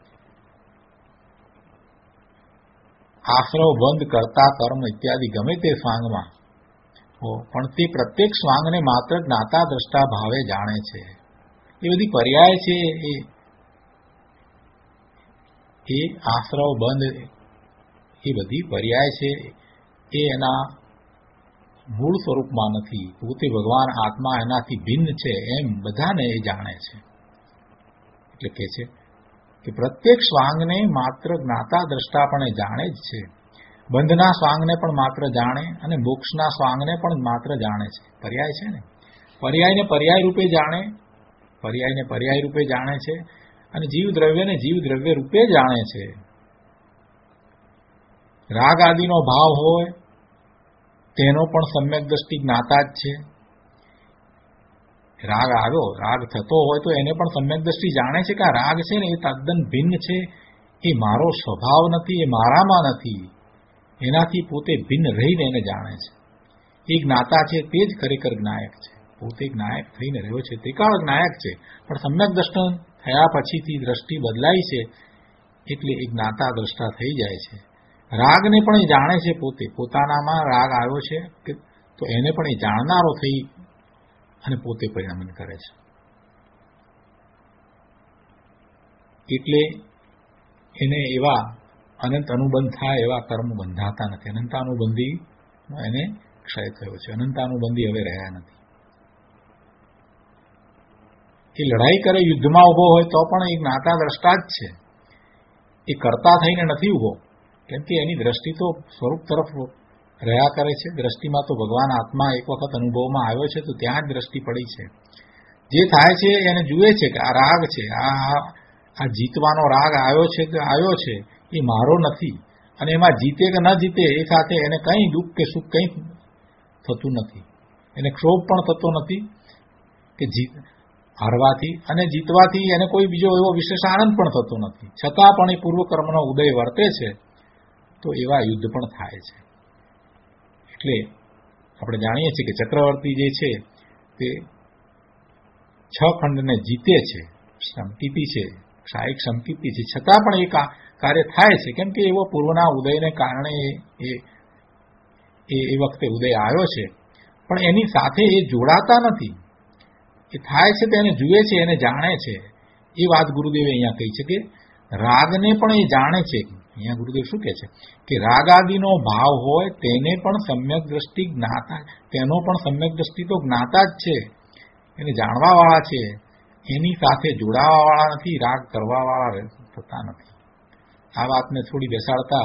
આશ્રવ બંધ કરતા કર્મ ઇત્યાદિ ગમે તે સ્વાંગમાં હો, પણ તે પ્રત્યેક સ્વાંગને માત્ર જ્ઞાતા દ્રષ્ટા ભાવે જાણે છે. એ બધી પર્યાય છે એ એ આશ્રવ બંધ એ બધી પર્યાય છે એ એના મૂળ સ્વરૂપમાં નથી. પોતે ભગવાન આત્મા એનાથી ભિન્ન છે એમ બધાને એ જાણે છે. એટલે કે છે કે પ્રત્યેક સ્વાંગને માત્ર જ્ઞાતા દ્રષ્ટાપણે જાણે જ છે. બંધના સ્વાંગને પણ માત્ર જાણે અને મોક્ષના સ્વાંગને પણ માત્ર જાણે છે. પર્યાય છે ને, પર્યાયને પર્યાય રૂપે જાણે, પર્યાયને પર્યાય રૂપે જાણે છે, અને જીવ દ્રવ્યને જીવ દ્રવ્ય રૂપે જાણે છે. રાગ આદિનો ભાવ હોય તેનો પણ સમ્યક દ્રષ્ટિ જ્ઞાતા જ છે. રાગ આવ્યો, રાગ થતો હોય તો એને પણ સમ્યક દ્રષ્ટિ જાણે છે કે આ રાગ છે ને એ તદ્દન ભિન્ન છે, એ મારો સ્વભાવ નથી, એ મારામાં નથી, એનાથી પોતે ભિન્ન રહીને એને જાણે છે. એ જ્ઞાતા છે તે જ ખરેખર જ્ઞાયક છે. પોતે જ્ઞાયક થઈને રહ્યો છે, ત્રિકાળ જ્ઞાયક છે, પણ સમ્યક દ્રષ્ટન થયા પછીથી દ્રષ્ટિ બદલાય છે એટલે એ જ્ઞાતા દ્રષ્ટા થઈ જાય છે. રાગને પણ એ જાણે છે, પોતે પોતાનામાં રાગ આવ્યો છે કે તો એને પણ એ જાણનારો થઈ અને પોતે પરિણમન કરે છે. એટલે એને એવા અનંત અનુબંધ થાય એવા કર્મ બંધાતા નથી. અનંતાનુબંધી એને ક્ષય થયો છે. અનંતાનુબંધી હવે રહ્યા નથી. એ લડાઈ કરે, યુદ્ધમાં ઉભો હોય તો પણ એ જ્ઞાતા દ્રષ્ટા જ છે. એ કરતા થઈને નથી ઉભો, કેમ કે એની દ્રષ્ટિ તો સ્વરૂપ તરફ રહ્યા કરે છે. દ્રષ્ટિમાં તો ભગવાન આત્મા એક વખત અનુભવમાં આવ્યો છે તો ત્યાં જ દ્રષ્ટિ પડી છે. જે થાય છે એને જુએ છે કે આ રાગ છે, આ આ જીતવાનો રાગ આવ્યો છે કે આવ્યો છે એ મારો નથી, અને એમાં જીતે કે ન જીતે એ સાથે એને કંઈ દુઃખ કે સુખ કંઈ થતું નથી. એને ક્ષોભ પણ થતો નથી કે જીત હારવાથી, અને જીતવાથી એને કોઈ બીજો એવો વિશેષ આનંદ પણ થતો નથી. છતાં પણ એ પૂર્વકર્મનો ઉદય વર્તે છે તો એવા યુદ્ધ પણ થાય છે. એટલે આપણે જાણીએ છીએ કે ચક્રવર્તી જે છે તે છ ખંડને જીતે છે, સંકિતિ છે, શાયિક સંકિતિ છે, છતાં પણ એ કાર્ય થાય છે. કેમ કે એવો પૂર્વના ઉદયને કારણે એ એ વખતે ઉદય આવ્યો છે, પણ એની સાથે એ જોડાતા નથી. એ થાય છે તો એને જુએ છે, એને જાણે છે. એ વાત ગુરુદેવે અહીંયા કહી છે કે રાગને પણ એ જાણે છે. અહીંયા ગુરુદેવ શું કહે છે કે રાગાદિનો ભાવ હોય તેને પણ સમ્યક દ્રષ્ટિ જ્ઞાતા, તેનો પણ સમ્યક દ્રષ્ટિ તો જ્ઞાતા જ છે, એને જાણવાવાળા છે. એની સાથે જોડાવાવાળા નથી, રાગ કરવાવાળા થતા નથી. આ વાતને થોડી બેસાડતા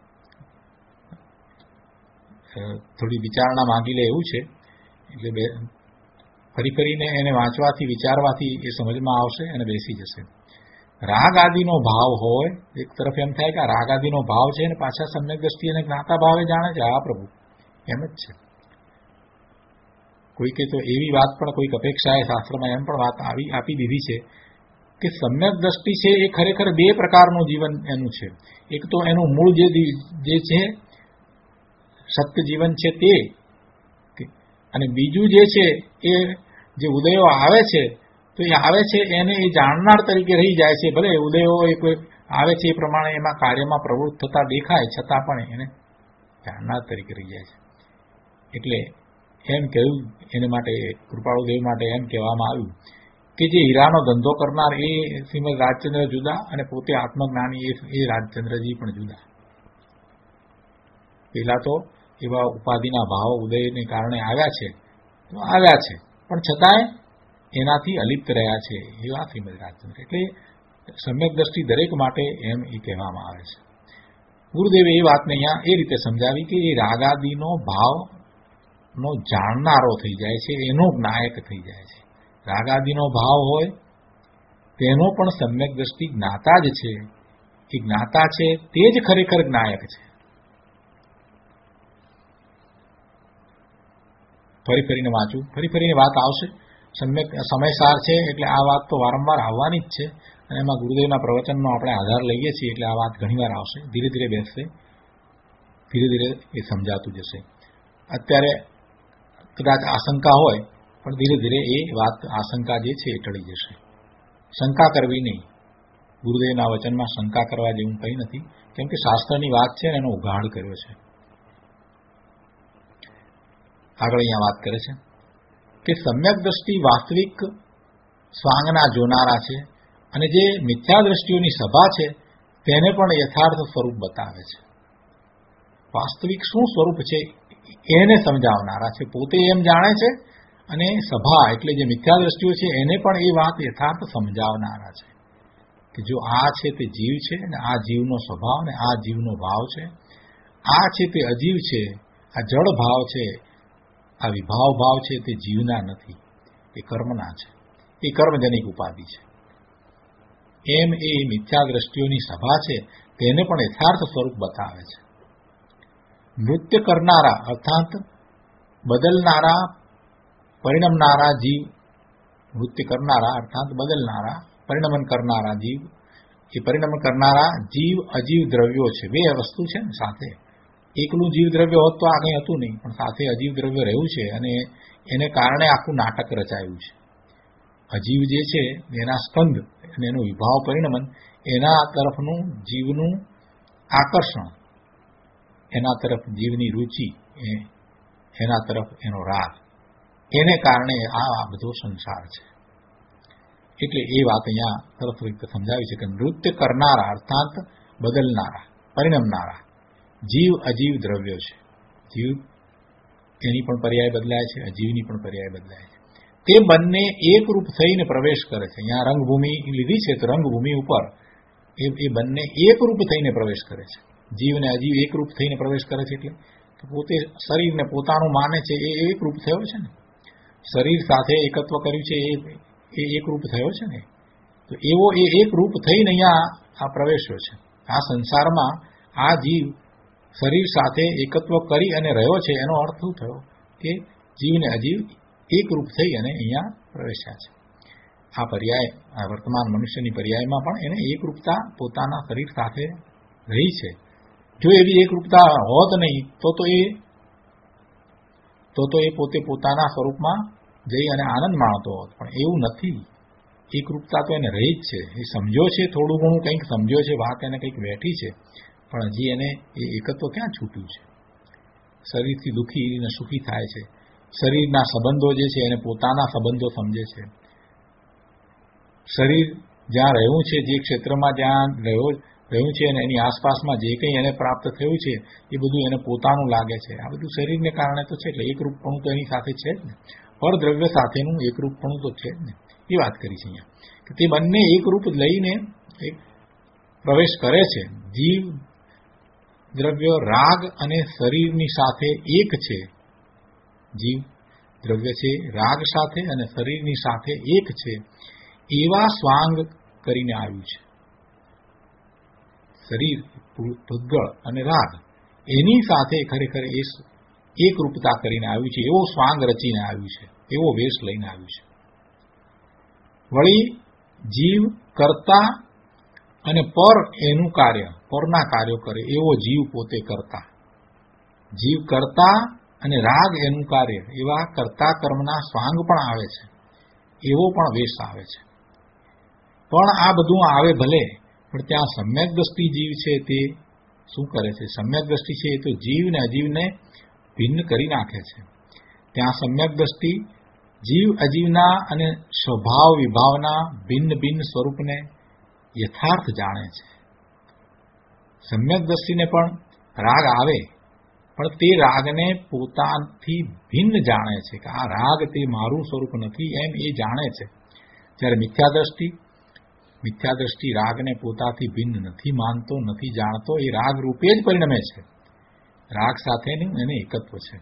થોડી વિચારણા માંગી લે એવું છે. એટલે બે ફરી ફરીને એને વાંચવાથી વિચારવાથી એ સમજમાં આવશે અને બેસી જશે. રાગ આદિનો ભાવ હોય, એક તરફ એમ થાય કે આ રાગ આદિનો ભાવ છે અને પાછા સમ્યક દ્રષ્ટિ અને જ્ઞાતા ભાવે જાણે છે. આ પ્રભુ એમ જ છે. કોઈકે તો એવી વાત પણ કોઈક અપેક્ષાએ શાસ્ત્રમાં એમ પણ વાત આવી આપી દીધી છે કે સમ્યક દ્રષ્ટિ છે એ ખરેખર બે પ્રકારનું જીવન એનું છે. એક તો એનું મૂળ જે જે છે સત્ય જીવન છે તે, અને બીજું જે છે એ જે ઉદયો આવે છે તો એ આવે છે એને એ જાણનાર તરીકે રહી જાય છે. ભલે ઉદયો એ કોઈ આવે છે એ પ્રમાણે એમાં કાર્યમાં પ્રવૃત્ત થતા દેખાય, છતાં પણ એને જાણનાર તરીકે રહી જાય છે. એટલે એમ કહ્યું એને માટે કૃપાળુદેવ માટે એમ કહેવામાં આવ્યું કે જે હીરાનો ધંધો કરનાર એ શ્રીમદ રાજચંદ્ર જુદા, અને પોતે આત્મજ્ઞાની એ રાજચંદ્રજી પણ જુદા. પેલા તો એવા ઉપાધિના ભાવ ઉદયને કારણે આવ્યા છે તો આવ્યા છે, પણ છતાંય એનાથી અલિપ્ત રહ્યા છે એવા શ્રીમદ રાજચંદ્ર. એટલે સમ્યક દ્રષ્ટિ દરેક માટે એમ એ કહેવામાં આવે છે. ગુરુદેવે એ વાતને અહીંયા એ રીતે સમજાવી કે એ રાગાદિનો ભાવ નો જાણનારો થઈ જાય છે, એનો જ્ઞાયક થઈ જાય છે. રાગાદિનો ભાવ હોય તેનો પણ સમ્યક દ્રષ્ટિ જ્ઞાતા જ છે. એ જ્ઞાતા છે તે જ ખરેખર જ્ઞાયક છે. ફરી ફરીને વાંચું, ફરી ફરીને વાત આવશે. સમ્યક સમયસાર છે એટલે આ વાત તો વારંવાર આવવાની જ છે, અને એમાં ગુરુદેવના પ્રવચનનો આપણે આધાર લઈએ છીએ એટલે આ વાત ઘણીવાર આવશે. ધીરે ધીરે બેસશે, ધીરે ધીરે એ સમજાતું જશે. અત્યારે કદાચ આશંકા હોય પણ ધીરે ધીરે એ વાત આશંકા જે છે એ ટળી જશે. શંકા કરવી નહીં. ગુરુદેવના વચનમાં શંકા કરવા જેવું કંઈ નથી, કેમ કે શાસ્ત્રની વાત છે અને એનો ઉઘાડ કર્યો છે. આગળ અહીંયા વાત કરે છે કે સમ્યક દ્રષ્ટિ વાસ્તવિક સ્વાંગના જોનારા છે, અને જે મિથ્યા દ્રષ્ટિઓની સભા છે તેને પણ યથાર્થ સ્વરૂપ બતાવે છે. વાસ્તવિક શું સ્વરૂપ છે એને સમજાવનારા છે. પોતે એમ જાણે છે, અને સભા એટલે જે મિથ્યા દ્રષ્ટિઓ છે એને પણ એ વાત યથાર્થ સમજાવનારા છે કે જો આ છે તે જીવ છે, અને આ જીવનો સ્વભાવ ને આ જીવનો ભાવ છે. આ છે તે અજીવ છે, આ જળ ભાવ છે, આ વિભાવ ભાવ છે તે જીવના નથી, એ કર્મના છે, એ કર્મજનિક ઉપાધિ છે. એમ એ મિથ્યા દ્રષ્ટિઓની સભા છે તેને પણ યથાર્થ સ્વરૂપ બતાવે છે. નૃત્ય કરનારા અર્થાત બદલનારા, પરિણમનારા જીવ, નૃત્ય કરનારા અર્થાત બદલનારા, પરિણમન કરનારા જીવ, એ પરિણમન કરનારા જીવ અજીવ દ્રવ્યો છે. બે વસ્તુ છે ને સાથે. એકલું જીવ દ્રવ્ય હોત તો આ કંઈ હતું નહીં, પણ સાથે અજીવ દ્રવ્ય રહ્યું છે, અને એને કારણે આખું નાટક રચાયું છે. અજીવ જે છે એના સ્કંદ અને એનું વિભાવ પરિણમન, એના તરફનું જીવનું આકર્ષણ, એના તરફ જીવની રુચિ, એના તરફ એનો રાગ, એને કારણે આ બધો સંસાર છે. એટલે એ વાત અહીંયા તરફ રીતે સમજાવી છે કે નૃત્ય કરનારા અર્થાત બદલનારા, પરિણમનારા જીવ અજીવ દ્રવ્યો છે. જીવ એની પણ પર્યાય બદલાય છે, અજીવની પણ પર્યાય બદલાય છે. તે બંને એકરૂપ થઈને પ્રવેશ કરે છે. અહીંયા રંગભૂમિ લીધી છે તો રંગભૂમિ ઉપર એ એ બંને એકરૂપ થઈને પ્રવેશ કરે છે. જીવ અને અજીવ એકરૂપ થઈને પ્રવેશ કરે છે એટલે પોતે શરીરને પોતાનું માને છે એ એકરૂપ થયો છે ને. શરીર સાથે એકત્વ કર્યું છે એ એકરૂપ થયો છે ને. તો એવો એ એકરૂપ થઈને અહીંયા આ પ્રવેશ્યો છે. આ સંસારમાં આ જીવ શરીર સાથે એકત્વ કરી અને રહ્યો છે. એનો અર્થ શું થયો કે જીવ ને અજીવ એકરૂપ થઈ અને અહીંયા પ્રવેશ્યા છે. આ પર્યાય આ વર્તમાન મનુષ્યની પર્યાયમાં પણ એને એકરૂપતા પોતાના શરીર સાથે રહી છે. જો એવી એકરૂપતા હોત નહીં તો તો એ તો તો એ પોતે પોતાના સ્વરૂપમાં જઈ અને આનંદ માણતો હોત, પણ એવું નથી. એકરૂપતા તો એને રહી જ છે. એ સમજ્યો છે, થોડું ઘણું કંઈક સમજ્યો છે, વાત એને કંઈક બેઠી છે, પણ હજી એને એ એકત્વ ક્યાં છૂટ્યું છે. શરીરથી દુઃખી અને સુખી થાય છે. શરીરના સંબંધો જે છે એને પોતાના સંબંધો સમજે છે. શરીર જ્યાં રહ્યું છે, જે ક્ષેત્રમાં જ્યાં રહ્યો રહ્યું છે અને એની આસપાસમાં જે કંઈ એને પ્રાપ્ત થયું છે એ બધું એને પોતાનું લાગે છે. આ બધું શરીરને કારણે તો છે. એટલે એકરૂપપણું તો એની સાથે છે જ ને. પરદ્રવ્ય સાથેનું એકરૂપપણું તો છે જ ને. એ વાત કરી છે અહીંયા કે તે બંને એકરૂપ લઈને એક પ્રવેશ કરે છે. જીવ દ્રવ્ય રાગ અને શરીરની સાથે એક છે. જીવ દ્રવ્ય છે રાગ સાથે અને શરીરની સાથે એક છે એવા સ્વાંગ કરીને આવ્યું છે. શરીર પૂતગળ અને રાગ એની સાથે ખરેખર એ એકરૂપતા કરીને આવ્યું છે. એવો સ્વાંગ રચીને આવ્યું છે, એવો વેશ લઈને આવ્યું છે. વળી જીવ કરતા અને પર એનું કાર્ય, પરના કાર્યો કરે એવો જીવ પોતે કરતા. જીવ કરતા અને રાગ એનું કાર્ય એવા કરતા કર્મના સ્વાંગ પણ આવે છે. એવો પણ વેશ આવે છે. પણ આ બધું આવે ભલે, પણ ત્યાં સમ્યક દ્રષ્ટિ જીવ છે તે શું કરે છે? સમ્યક દ્રષ્ટિ છે એ તો જીવને અજીવને ભિન્ન કરી નાખે છે. ત્યાં સમ્યક દ્રષ્ટિ જીવ અજીવના અને સ્વભાવ વિભાવના ભિન્ન ભિન્ન સ્વરૂપને યથાર્થ જાણે છે. સમ્યક દ્રષ્ટિને પણ રાગ આવે, પણ તે રાગને પોતાથી ભિન્ન જાણે છે કે આ રાગ તે મારું સ્વરૂપ નથી એમ એ જાણે છે. જ્યારે મિથ્યા દ્રષ્ટિ મિથ્યા દ્રષ્ટિ રાગને પોતાથી ભિન્ન નથી માનતો, નથી જાણતો. એ રાગ રૂપે જ પરિણમે છે. રાગ સાથેનું એને એકત્વ છે.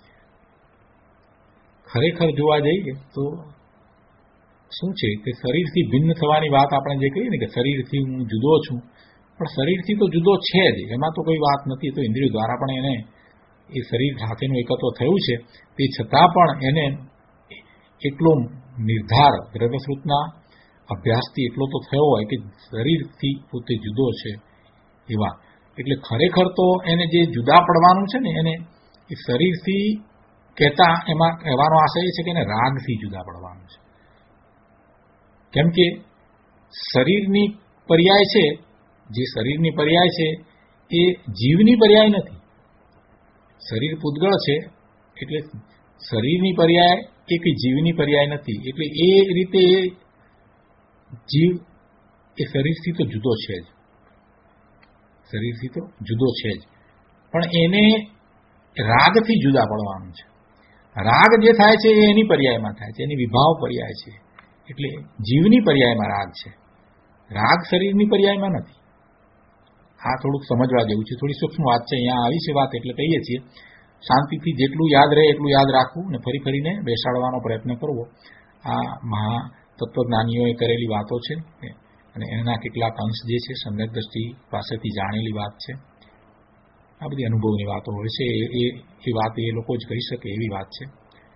ખરેખર જોવા જઈએ તો શું છે કે શરીરથી ભિન્ન થવાની વાત આપણે જે કહીએ ને કે શરીરથી હું જુદો છું, પણ શરીરથી તો જુદો છે જ, એમાં તો કોઈ વાત નથી. તો ઇન્દ્રિયો દ્વારા પણ એને એ શરીર સાથેનું એકત્વ થયું છે. તે છતાં પણ એને એટલો નિર્ધાર દ્રવ્યશ્રુતના અભ્યાસથી એટલો તો થયો હોય કે શરીરથી પોતે જુદો છે એવા. એટલે ખરેખર તો એને જે જુદા પડવાનું છે ને એને એ શરીરથી કહેતા એમાં કહેવાનો આશય એ છે કે એને રાગથી જુદા પડવાનું છે. કેમ કે શરીરની પર્યાય છે, જે શરીરની પર્યાય છે એ જીવની પર્યાય નથી. શરીર પૂતગળ છે એટલે શરીરની પર્યાય એ કે જીવની પર્યાય નથી. એટલે એ રીતે એ જીવ એ શરીરથી તો જુદો છે જ, શરીરથી તો જુદો છે જ, પણ એને રાગથી જુદા પડવાનું છે. રાગ જે થાય છે એ એની પર્યાયમાં થાય છે, એની વિભાવ પર્યાય છે. એટલે જીવની પર્યાયમાં રાગ છે, રાગ શરીરની પર્યાયમાં નથી. આ થોડુંક સમજવા જેવું છે. થોડી સૂક્ષ્મ વાત છે. અહીંયા આવી છે વાત એટલે કહીએ છીએ. શાંતિથી જેટલું યાદ રહે એટલું યાદ રાખવું અને ફરી ફરીને બેસાડવાનો પ્રયત્ન કરવો. આ મહા તત્વજ્ઞાનીઓએ કરેલી વાતો છે અને એના કેટલાક અંશ જે છે સમ્યક દ્રષ્ટિ પાસેથી જાણેલી વાત છે. આ બધી અનુભવની વાતો હોય છે. એ એ વાત એ લોકો જ કહી શકે એવી વાત છે.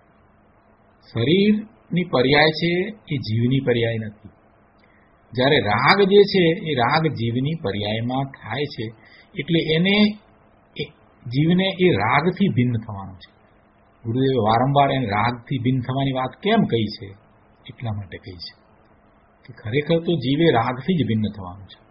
શરીરની પર્યાય છે એ જીવની પર્યાય નથી. જ્યારે રાગ જે છે એ રાગ જીવની પર્યાયમાં થાય છે. એટલે એને જીવને એ રાગથી ભિન્ન થવાનું છે. ગુરુદેવે વારંવાર એને રાગથી ભિન્ન થવાની વાત કેમ કહી છે? એટલા માટે કહી છે કે ખરેખર તો જીવે રાગથી જ ભિન્ન થવાનું છે.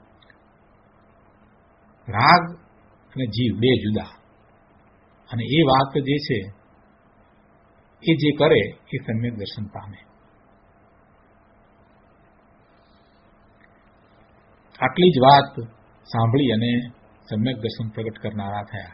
રાગ અને જીવ બે જુદા. અને એ વાત જે છે એ જે કરે એ સમ્યક દર્શન પામે. આટલી જ વાત સાંભળી અને સમ્યક દર્શન પ્રગટ કરનારા થયા.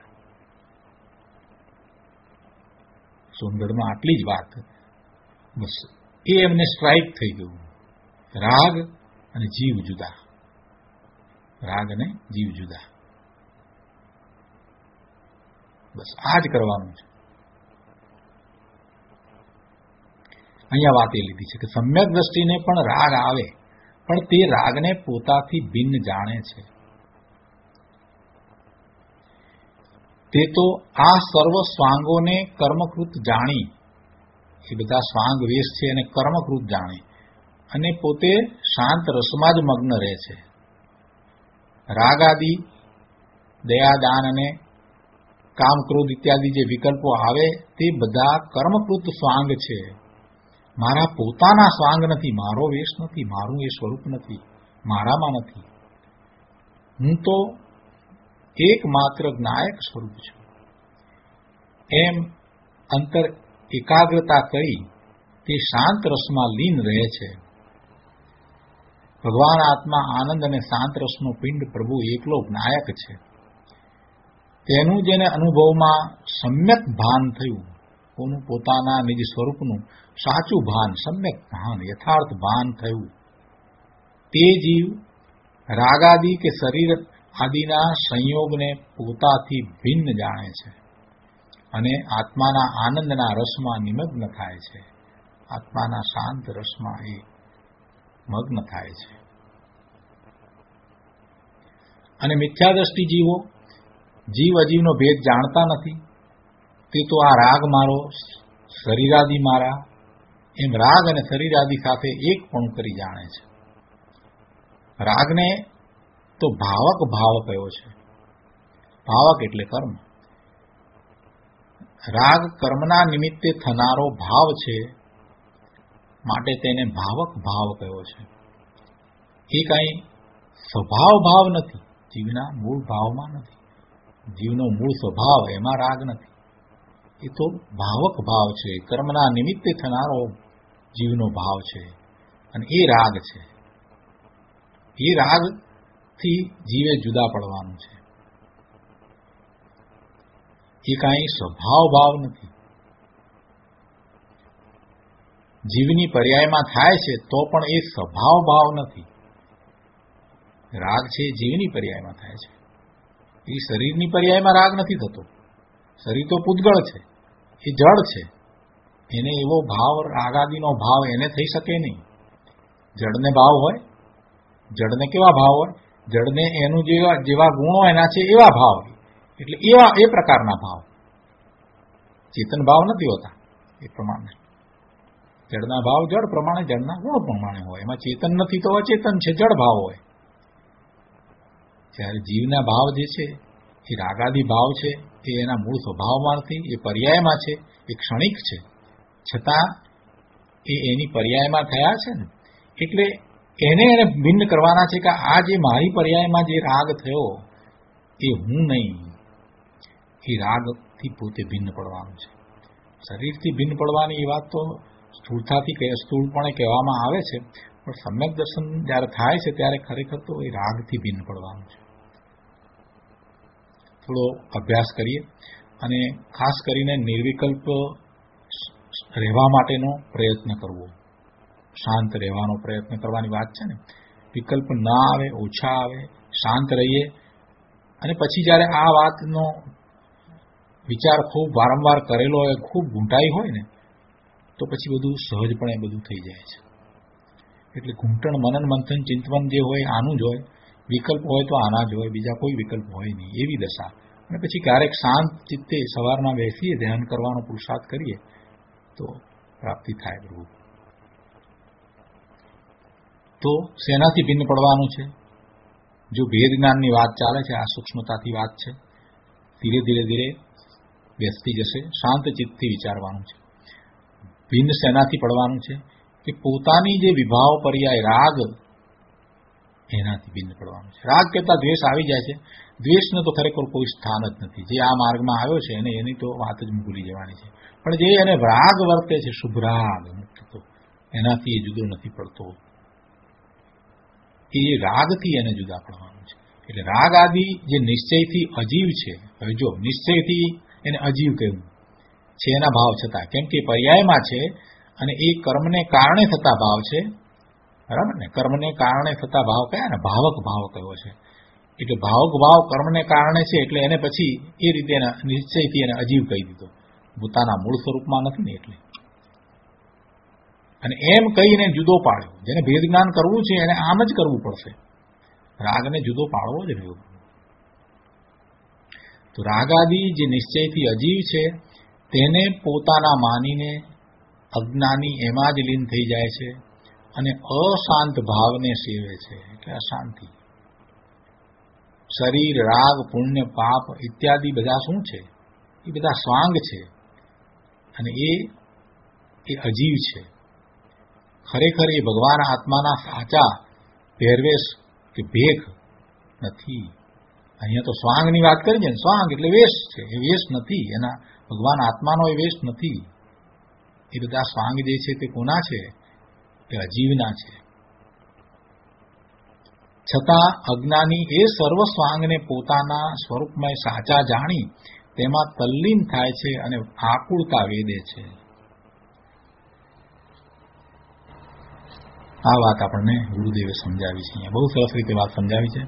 સોનગઢમાં આટલી જ વાત, બસ એ એમને સ્ટ્રાઇક થઈ ગયું. રાગ અને જીવ જુદા, રાગ અને જીવ જુદા, બસ આ જ કરવાનું છે. અહીંયા વાત એ લીધી છે કે સમ્યક દ્રષ્ટિને પણ રાગ આવે, પણ તે રાગને પોતાથી ભિન્ન જાણે છે. તે તો આ સર્વ સ્વાંગોને કર્મકૃત જાણી, એ બધા સ્વાંગ વેશ છે એને કર્મકૃત જાણે અને પોતે શાંત રસમાં જ મગ્ન રહે છે. રાગ આદિ દયા દાન અને કામ ક્રોધ ઇત્યાદિ જે વિકલ્પો આવે તે બધા કર્મકૃત સ્વાંગ છે. મારા પોતાના સ્વાંગ નથી, મારો વેશ નથી, મારું એ સ્વરૂપ નથી, મારામાં નથી. હું તો એકમાત્ર જ્ઞાયક સ્વરૂપ છું. એમ અંતર એકાગ્રતા કરી તે શાંત રસમાં લીન રહે છે. ભગવાન આત્મા આનંદ અને શાંત રસનો પિંડ પ્રભુ એકલો જ્ઞાયક છે. તેનું જેને અનુભવમાં સમ્યક ભાન થયું, કોનું પોતાના નિજ સ્વરૂપનું સાચું ભાન, સમ્યક ભાન, યથાર્થ ભાન થયું, તે જીવ રાગાદિ કે શરીર આદિના સંયોગને પોતાથી ભિન્ન જાણે છે અને આત્માના આનંદના રસમાં નિમગ્ન થાય છે. આત્માના શાંત રસમાં એ મગ્ન થાય છે. અને મિથ્યાદ્રષ્ટિ જીવો જીવ અજીવનો ભેદ જાણતા નથી. તે તો આ રાગ મારો, શરીરાદિ મારા, એમ રાગ અને શરીરાદિ સાથે એક પણ કરી જાણે છે. રાગને તો ભાવક ભાવ કયો છે. ભાવક એટલે કર્મ. રાગ કર્મના નિમિત્તે થનારો ભાવ છે, માટે તેને ભાવક ભાવ કયો છે. એ કઈ સ્વભાવ ભાવ નથી, જીવના મૂળ ભાવમાં નથી. જીવનો મૂળ સ્વભાવ એમાં રાગ નથી. એ તો ભાવક ભાવ છે, કર્મના નિમિત્તે થનારો જીવનો ભાવ છે અને એ રાગ છે. એ રાગથી જીવે જુદા પડવાનું છે. એ કાંઈ સ્વભાવ ભાવ નથી. જીવની પર્યાયમાં થાય છે તો પણ એ સ્વભાવ ભાવ નથી. રાગ છે જીવની પર્યાયમાં થાય છે. એ શરીરની પર્યાયમાં રાગ નથી થતો. શરીર તો પૂતગળ છે, એ જળ છે, એને એવો ભાવ રાગાદિનો ભાવ એને થઈ શકે નહીં. જળને ભાવ હોય, જળને કેવા ભાવ હોય, જળને એનું જેવા જેવા ગુણો એના છે એવા ભાવ, એટલે એવા એ પ્રકારના ભાવ. ચેતન ભાવ નથી હોતા એ પ્રમાણે. જળના ભાવ જળ પ્રમાણે, જળના ગુણ પ્રમાણે હોય. એમાં ચેતન નથી તો અચેતન છે, જળ ભાવ હોય. જ્યારે જીવના ભાવ જે છે એ રાગાદિ ભાવ છે, એ એના મૂળ સ્વભાવમાં નથી, એ પર્યાયમાં છે, એ ક્ષણિક છે, છતાં એ એની પર્યાયમાં થયા છે ને, એટલે એને એને ભિન્ન કરવાના છે કે આ જે મારી પર્યાયમાં જે રાગ થયો એ હું નહીં. એ રાગથી પોતે ભિન્ન પડવાનું છે. શરીરથી ભિન્ન પડવાની એ વાત તો સ્થૂળતાથી સ્થૂળપણે કહેવામાં આવે છે, પણ સમ્યક દર્શન જ્યારે થાય છે ત્યારે ખરેખર તો એ રાગથી ભિન્ન પડવાનું છે. થોડો અભ્યાસ કરીએ અને ખાસ કરીને નિર્વિકલ્પ રહેવા માટેનો પ્રયત્ન કરવો, શાંત રહેવાનો પ્રયત્ન કરવાની વાત છે ને. વિકલ્પ ના આવે, ઓછા આવે, શાંત રહીએ. અને પછી જ્યારે આ વાતનો વિચાર ખૂબ વારંવાર કરેલો હોય, ખૂબ ઘૂંટાઈ હોય ને, તો પછી બધું સહજપણે બધું થઈ જાય છે. એટલે ઘૂંટણ મનન મંથન ચિંતવન જે હોય આનું જ હોય, વિકલ્પ હોય તો આના જ હોય, બીજા કોઈ વિકલ્પ હોય નહીં, એવી દશા. અને પછી ક્યારેક શાંત ચિત્તે સવારમાં બેસીએ, ધ્યાન કરવાનો પુરુષાર્થ કરીએ તો પ્રાપ્તિ થાય પ્રભુ. તો શેનાથી ભિન્ન પડવાનું છે? જો ભેદ જ્ઞાનની વાત ચાલે છે, આ સૂક્ષ્મતાથી વાત છે, ધીરે ધીરે ધીરે બેસતી જશે. શાંત ચિત્તથી વિચારવાનું છે. ભિન્ન શેનાથી પડવાનું છે કે પોતાની જે વિભાવ પર્યાય રાગ, એનાથી ભિન્ન પડવાનું છે. રાગ કહેતા દ્વેષ આવી જાય છે. દ્વેષને તો ખરેખર કોઈ સ્થાન જ નથી. જે આ માર્ગમાં આવ્યો છે એને એની તો વાત જ ભૂલી જવાની છે. પણ જે એને રાગ વર્તે છે, શુભ રાગ, તો એનાથી એ જુદો નથી પડતો. એ રાગથી એને જુદા પડવાનું છે. એટલે રાગ આદિ જે નિશ્ચયથી અજીવ છે, હવે જો નિશ્ચયથી એને અજીવ કહ્યું છે એના ભાવ છતાં, કેમ કે પર્યાયમાં છે અને એ કર્મને કારણે થતા ભાવ છે, બરાબર ને? કર્મને કારણે થતા ભાવ કયા ને? ભાવક ભાવ કયો છે. એટલે ભાવક ભાવ કર્મને કારણે છે એટલે એને પછી એ રીતે એના નિશ્ચયથી એને અજીવ કહી દીધો, પોતાના મૂળ સ્વરૂપમાં નથી ને એટલે. અને એમ કહીને જુદો પાડ્યો. જેને ભેદ જ્ઞાન કરવું છે એને આમ જ કરવું પડશે, રાગને જુદો પાડવો જ રહ્યો. તો રાગ આદિ જે નિશ્ચયથી અજીવ છે તેને પોતાના માનીને અજ્ઞાની એમાં જ લીન થઈ જાય છે અને અશાંત ભાવને સેવે છે, એટલે અશાંતિ. શરીર, રાગ, પુણ્ય, પાપ ઇત્યાદિ બધા શું છે? એ બધા સ્વાંગ છે અને એ એ અજીવ છે. ખરેખર એ ભગવાન આત્માના સાચા પહેરવેશ કે ભેખ નથી. અહીંયા તો સ્વાંગની વાત કરી છે ને, સ્વાંગ એટલે વેશ છે, એ વેશ નથી. એના ભગવાન આત્માનો એ વેશ નથી. એ બધા સ્વાંગ જે છે તે કોના છે? એ અજીવના છે. છતાં અજ્ઞાની એ સર્વ સ્વાંગને પોતાના સ્વરૂપમાં સાચા જાણી તેમાં તલ્લીન થાય છે અને આકુળતા વેદે છે. આ વાત આપણને ગુરુદેવે સમજાવી છે. અહીંયા બહુ સરસ રીતે વાત સમજાવી છે.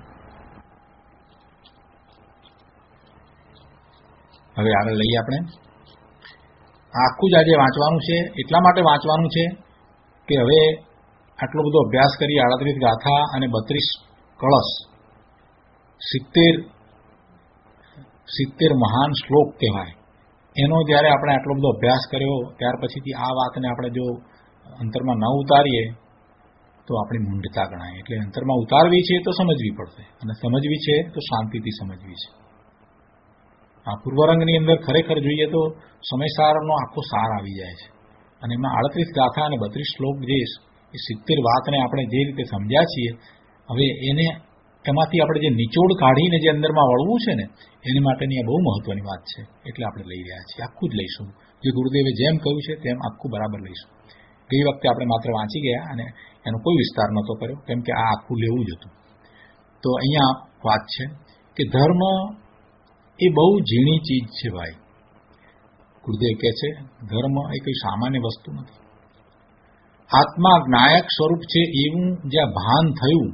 હવે આગળ લઈએ આપણે. આખું જ આજે વાંચવાનું છે. એટલા માટે વાંચવાનું છે કે હવે આટલો બધો અભ્યાસ કરી, આડત્રીસ ગાથા અને બત્રીસ કળશ, સિત્તેર સિત્તેર મહાન શ્લોક કહેવાય, એનો જ્યારે આપણે આટલો બધો અભ્યાસ કર્યો ત્યાર પછીથી આ વાતને આપણે જો અંતરમાં ન ઉતારીએ તો આપણી મૂંઢતા ગણાય. એટલે અંતરમાં ઉતારવી છે તો સમજવી પડશે, અને સમજવી છે તો શાંતિથી સમજવી છે. આ પૂર્વરંગની અંદર ખરેખર જોઈએ તો સમયસારનો આખો સાર આવી જાય છે. અને એમાં આડત્રીસ ગાથા અને બત્રીસ શ્લોક જે એ સિત્તેર વાતને આપણે જે રીતે સમજ્યા છીએ, હવે એને એમાંથી આપણે જે નિચોડ કાઢીને જે અંદરમાં વળવું છે ને, એની માટેની આ બહુ મહત્વની વાત છે. એટલે આપણે લઈ રહ્યા છીએ. આખું જ લઈશું. જે ગુરુદેવે જેમ કહ્યું છે તેમ આખું બરાબર લઈશું. ગઈ વખતે આપણે માત્ર વાંચી ગયા અને એનો કોઈ વિસ્તાર નહોતો કર્યો, કેમ કે આ આખું લેવું જ હતું. તો અહીંયા વાત છે કે ધર્મ એ બહુ ઝીણી ચીજ છે ભાઈ. ગુરુદેવ કહે છે ધર્મ એ કોઈ સામાન્ય વસ્તુ નથી. આત્મા જ્ઞાયક સ્વરૂપ છે એવું જ્યાં ભાન થયું,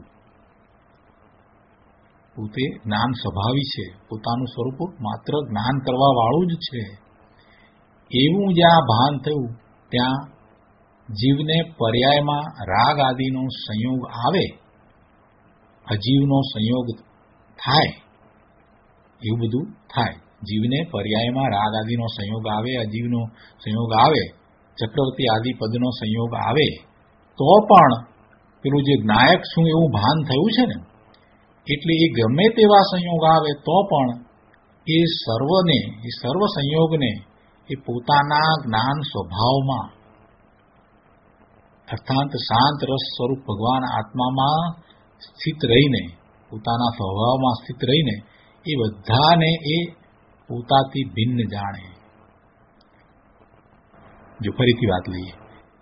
પોતે જ્ઞાન સ્વભાવી છે, પોતાનું સ્વરૂપ માત્ર જ્ઞાન કરવા વાળું જ છે, એવું જ્યાં ભાન થયું ત્યાં જીવને પર્યાયમાં રાગ આદિનો સંયોગ આવે, અજીવનો સંયોગ થાય, એવું બધું થાય. જીવને પર્યાયમાં રાગ આદિનો સંયોગ આવે, અજીવનો સંયોગ આવે, ચક્રવર્તી આદિ પદનો સંયોગ આવે, તો પણ પેલું જે જ્ઞાયક શું એવું ભાન થયું છે ને, એટલે એ ગમે તેવા સંયોગ આવે તો પણ એ સર્વને, એ સર્વ સંયોગને એ પોતાના જ્ઞાન સ્વભાવમાં અર્થાત શાંત રસ સ્વરૂપ ભગવાન આત્મામાં સ્થિત રહીને, પોતાના સ્વભાવમાં સ્થિત રહીને એ બધાને એ પોતાથી ભિન્ન જાણે. જો ફરીથી વાત લઈએ,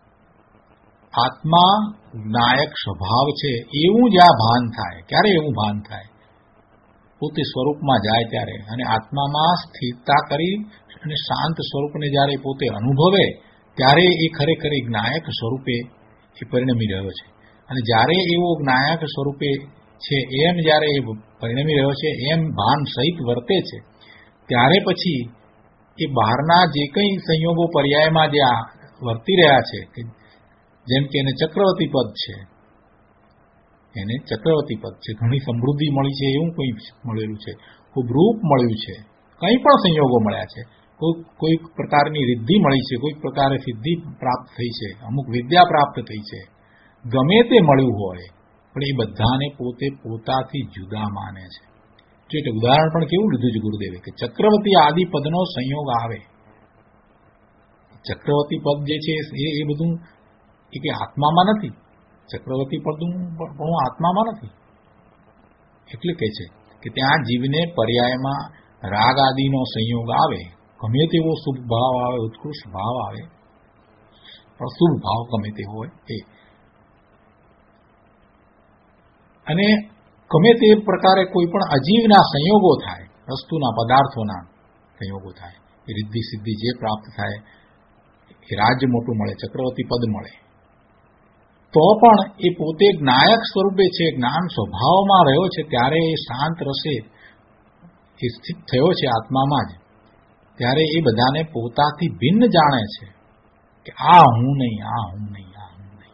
આત્મા જ્ઞાયક સ્વભાવ છે એવું જ આ ભાન થાય. ક્યારે એવું ભાન થાય? પોતે સ્વરૂપમાં જાય ત્યારે, અને આત્મામાં સ્થિરતા કરી અને શાંત સ્વરૂપને જ્યારે પોતે અનુભવે ત્યારે એ ખરેખર જ્ઞાયક સ્વરૂપે એ પરિણમી રહ્યો છે. અને જ્યારે એવો જ્ઞાયક સ્વરૂપે છે એમ જ્યારે એ પરિણમી રહ્યો છે, એમ ભાન સહિત વર્તે છે, ત્યારે પછી એ બહારના જે કંઈ સંયોગો પર્યાયમાં જે આ વર્તી રહ્યા છે, જેમ કે એને ચક્રવર્તી પદ છે, એને ચક્રવર્તી પદ છે, ઘણી સમૃદ્ધિ મળી છે, એવું કંઈ મળેલું છે, ખૂબ રૂપ મળ્યું છે, કંઈ પણ સંયોગો મળ્યા છે, કોઈ કોઈ પ્રકારની રિદ્ધિ મળી છે, કોઈક પ્રકારે સિદ્ધિ પ્રાપ્ત થઈ છે, અમુક વિદ્યા પ્રાપ્ત થઈ છે, ગમે તે મળ્યું હોય, પણ એ બધાને પોતે પોતાથી જુદા માને છે. જો એટલે ઉદાહરણ પણ કેવું લીધું છે ગુરુદેવે કે ચક્રવર્તી આદિ પદનો સંયોગ આવે, ચક્રવર્તી પદ જે છે એ એ બધું એ કે આત્મામાં નથી, ચક્રવર્તી પદનું પણ આત્મામાં નથી. એટલે કહે છે કે ત્યાં જીવને પર્યાયમાં રાગ આદિનો સંયોગ આવે, ગમે તેવો શુભ ભાવ આવે, ઉત્કૃષ્ટ ભાવ આવે, અશુભ ભાવ ગમે તે હોય એ, અને ગમે તે પ્રકારે કોઈ પણ અજીવના સંયોગો થાય, વસ્તુના પદાર્થોના સંયોગો થાય, એ રિદ્ધિ સિદ્ધિ જે પ્રાપ્ત થાય, એ રાજ્ય મોટું મળે, ચક્રવર્તી પદ મળે, તો પણ એ પોતે જ્ઞાયક સ્વરૂપે છે, જ્ઞાન સ્વભાવમાં રહ્યો છે, ત્યારે એ શાંત રસે એ સ્થિત થયો છે આત્મામાં જ, ત્યારે એ બધાને પોતાથી ભિન્ન જાણે છે કે આ હું નહીં, આ હું નહીં, આ હું નહીં.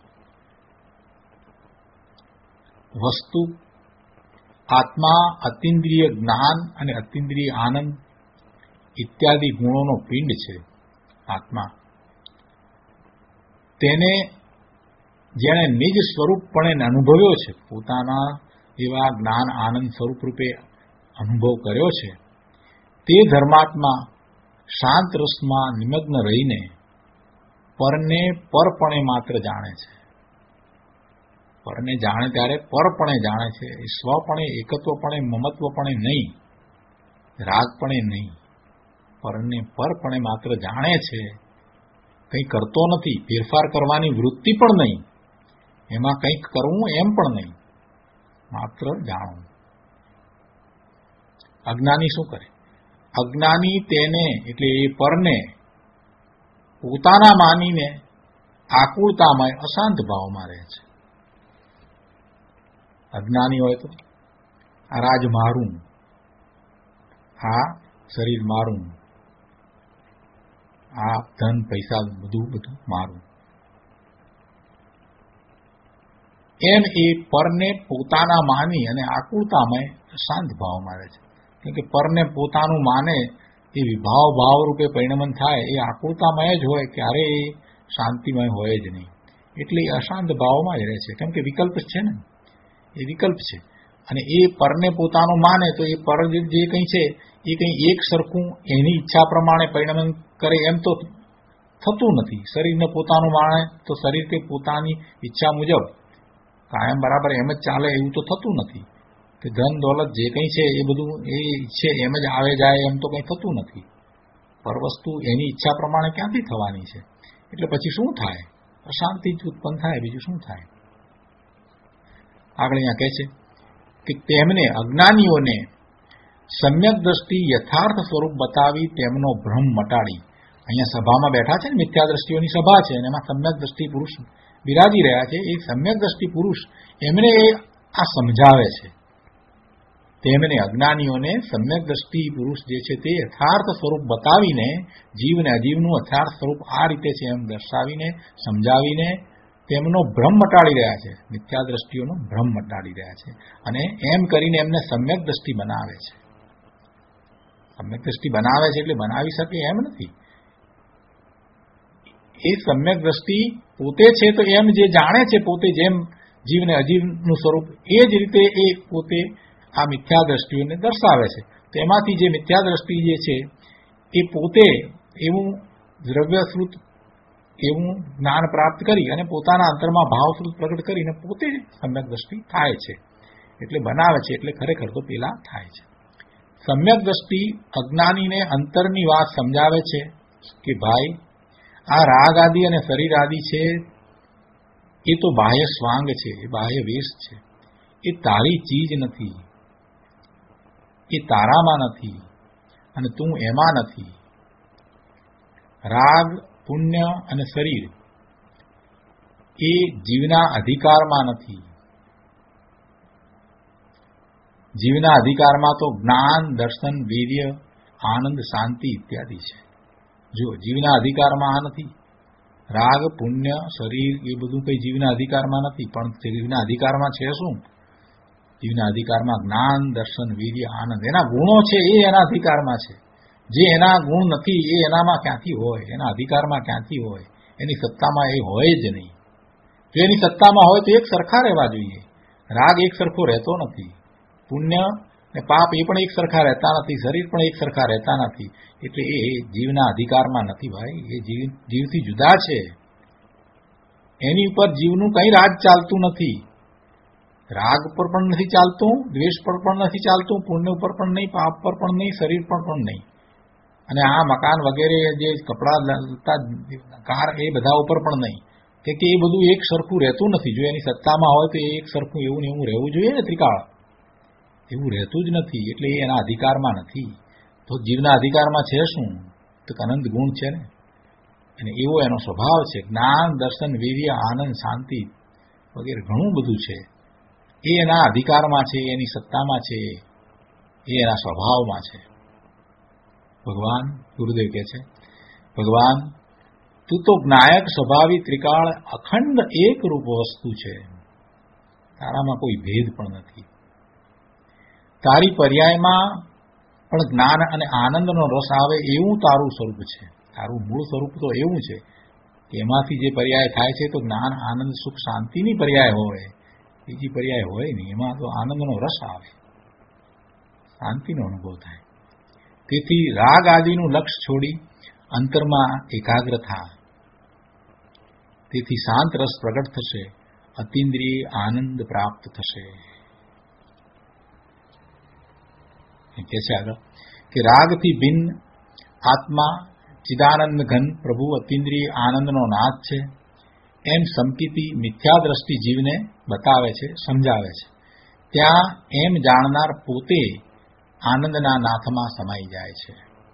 વસ્તુ આત્મા અતિન્દ્રિય જ્ઞાન અને અતિન્દ્રિય આનંદ ઇત્યાદિ ગુણોનો પિંડ છે. આત્મા તેને જેણે નિજ સ્વરૂપપણે અનુભવ્યો છે, પોતાના એવા જ્ઞાન આનંદ સ્વરૂપ રૂપે અનુભવ કર્યો છે, તે ધર્માત્મા શાંત રસમાં નિમગ્ન રહીને પરને પરપણે માત્ર જાણે છે. પરને જાણે ત્યારે પરપણે જાણે છે, એ સ્વપણે, એકત્વપણે, મમત્વપણે નહીં, રાગપણે નહીં, પરને પરપણે માત્ર જાણે છે. કંઈ કરતો નથી, ફેરફાર કરવાની વૃત્તિ પણ નહીં, એમાં કંઈક કરવું એમ પણ નહીં, માત્ર જાણવું. અજ્ઞાની શું કરે? અજ્ઞાની તેને એટલે એ પરને પોતાના માનીને આકુળતામાં અશાંત ભાવમાં રહે છે. અજ્ઞાની હોય તો આ રાજ મારું, આ શરીર મારું, આ ધન પૈસા બધું બધું મારું, એમ એ પરને પોતાના માની અને આકુળતામાં શાંત ભાવમાં રહે છે. કેમ કે પરને પોતાનું માને એ વિભાવ ભાવ રૂપે પરિણમન થાય, એ આકુળતામય જ હોય, ક્યારે એ શાંતિમય હોય જ નહીં. એટલે એ અશાંત ભાવમાં જ રહે છે. કેમ કે વિકલ્પ છે ને, એ વિકલ્પ છે. અને એ પરને પોતાનું માને તો એ પર જે કંઈ છે એ કંઈ એક સરખું એની ઈચ્છા પ્રમાણે પરિણમન કરે એમ તો થતું નથી. શરીરને પોતાનું માને તો શરીર કે પોતાની ઈચ્છા મુજબ કાયમ બરાબર એમ જ ચાલે એવું તો થતું નથી. કે ધન દોલત જે કંઈ છે એ બધું એ ઈચ્છે એમ જ આવે જાય એમ તો કંઈ થતું નથી. પર વસ્તુ એની ઈચ્છા પ્રમાણે ક્યાંથી થવાની છે? એટલે પછી શું થાય? અશાંતિ જ ઉત્પન્ન થાય, બીજું શું થાય? આગળ અહીંયા કહે છે કે તેમને અજ્ઞાનીઓને સમ્યક દ્રષ્ટિ યથાર્થ સ્વરૂપ બતાવી તેમનો ભ્રમ મટાડી. અહીંયા સભામાં બેઠા છે ને, મિથ્યા દ્રષ્ટિઓની સભા છે અને એમાં સમ્યક દ્રષ્ટિ પુરુષ બિરાજી રહ્યા છે. એ સમ્યક દ્રષ્ટિ પુરુષ એમને આ સમજાવે છે. તેમને અજ્ઞાનીઓને સમ્યક દ્રષ્ટિ પુરુષ જે છે તે યથાર્થ સ્વરૂપ બતાવીને જીવને અજીવનું યથાર્થ સ્વરૂપ આ રીતે છે એમ દર્શાવીને સમજાવીને તેમનો ભ્રમ મટાડી રહ્યા છે. મિથ્યા દ્રષ્ટિઓનો ભ્રમ મટાડી રહ્યા છે અને એમ કરીને એમને સમ્યક દ્રષ્ટિ બનાવે છે. સમ્યક દ્રષ્ટિ બનાવે છે એટલે બનાવી શકે એમ નથી. એ સમ્યક દ્રષ્ટિ પોતે છે તો એમ જે જાણે છે પોતે જેમ જીવને અજીવનું સ્વરૂપ એ જ રીતે એ પોતે આ મિથ્યા દ્રષ્ટિઓને દર્શાવે છે. તો એમાંથી જે મિથ્યા દ્રષ્ટિ જે છે એ પોતે એવું દ્રવ્યશ્રુત એવું જ્ઞાન પ્રાપ્ત કરી અને પોતાના અંતરમાં ભાવશ્રુત પ્રગટ કરીને પોતે સમ્યક દ્રષ્ટિ થાય છે એટલે બનાવે છે. એટલે ખરેખર તો પેલા થાય છે. સમ્યક દ્રષ્ટિ અજ્ઞાનીને અંતરની વાત સમજાવે છે કે ભાઈ આ રાગ આદિ અને શરીર આદિ છે એ તો બાહ્ય સ્વાંગ છે, એ બાહ્ય વેશ છે, એ તારી ચીજ નથી, એ તારામાં નથી અને તું એમાં નથી. રાગ, પુણ્ય અને શરીર એ જીવના અધિકારમાં નથી. જીવના અધિકારમાં તો જ્ઞાન, દર્શન, વીર્ય, આનંદ, શાંતિ ઇત્યાદિ છે. જો જીવના અધિકારમાં આ નથી. રાગ, પુણ્ય, શરીર એ બધું કઈ જીવના અધિકારમાં નથી. પણ જીવના અધિકારમાં છે શું? જીવના અધિકારમાં જ્ઞાન, દર્શન, વીર્ય, આનંદ એના ગુણો છે, એ એના અધિકારમાં છે. જે એના ગુણ નથી એ એનામાં ક્યાંથી હોય? એના અધિકારમાં ક્યાંથી હોય? એની સત્તામાં એ હોય જ નહીં. જો એની સત્તામાં હોય તો એક સરખા રહેવા જોઈએ. રાગ એક સરખો રહેતો નથી, પુણ્ય ને પાપ એ પણ એક સરખા રહેતા નથી, શરીર પણ એક સરખા રહેતા નથી. એટલે એ જીવના અધિકારમાં નથી ભાઈ. એ જીવ જીવથી જુદા છે. એની ઉપર જીવનું કંઈ રાજ ચાલતું નથી. રાગ ઉપર પણ નથી ચાલતું, દ્વેષ પર પણ નથી ચાલતું, પુણ્ય ઉપર પણ નહીં, પાપ પર પણ નહીં, શરીર પર પણ નહીં. અને આ મકાન વગેરે જે કપડા લતા કાર એ બધા ઉપર પણ નહીં. કે કે એ બધું એક સરખું રહેતું નથી. જો એની સત્તામાં હોય તો એ એક સરખું એવું ને એવું રહેવું જોઈએ ને ત્રિકાળ. એવું રહેતું જ નથી, એટલે એ એના અધિકારમાં નથી. તો જીવના અધિકારમાં છે શું? તો અનંત ગુણ છે ને, અને એવો એનો સ્વભાવ છે. જ્ઞાન, દર્શન, વીર્ય, આનંદ, શાંતિ વગેરે ઘણું બધું છે. એ એના અધિકારમાં છે, એની સત્તામાં છે, એ એના સ્વભાવમાં છે. ભગવાન ગુરુદેવ કહે છે, ભગવાન તું તો જ્ઞાયક સ્વભાવી ત્રિકાળ અખંડ એક રૂપ વસ્તુ છે. તારામાં કોઈ ભેદ પણ નથી. તારી પર્યાયમાં પણ જ્ઞાન અને આનંદનો રસ આવે એવું તારું સ્વરૂપ છે. તારું મૂળ સ્વરૂપ તો એવું છે કે એમાંથી જે પર્યાય થાય છે તો જ્ઞાન, આનંદ, સુખ, શાંતિની પર્યાય હોય, બીજી પર્યાય હોય નહીં. એમાં તો આનંદનો રસ આવે, શાંતિનો અનુભવ થાય. તેથી રાગ આદિનું લક્ષ્ય છોડી અંતરમાં એકાગ્ર થા. તેથી શાંત રસ પ્રગટ થશે, અતિન્દ્રિય આનંદ પ્રાપ્ત થશે. કે છે આગળ કે રાગથી ભિન્ન આત્મા ચિદાનંદ ઘન પ્રભુ અતિન્દ્રિય આનંદનો નાથ છે. એમ સમકીતિ મિથ્યા દ્રષ્ટિ જીવને બતાવે છે, સમજાવે છે. ત્યાં એમ જાણનાર પોતે આનંદના નાથમાં સમાઈ જાય છે.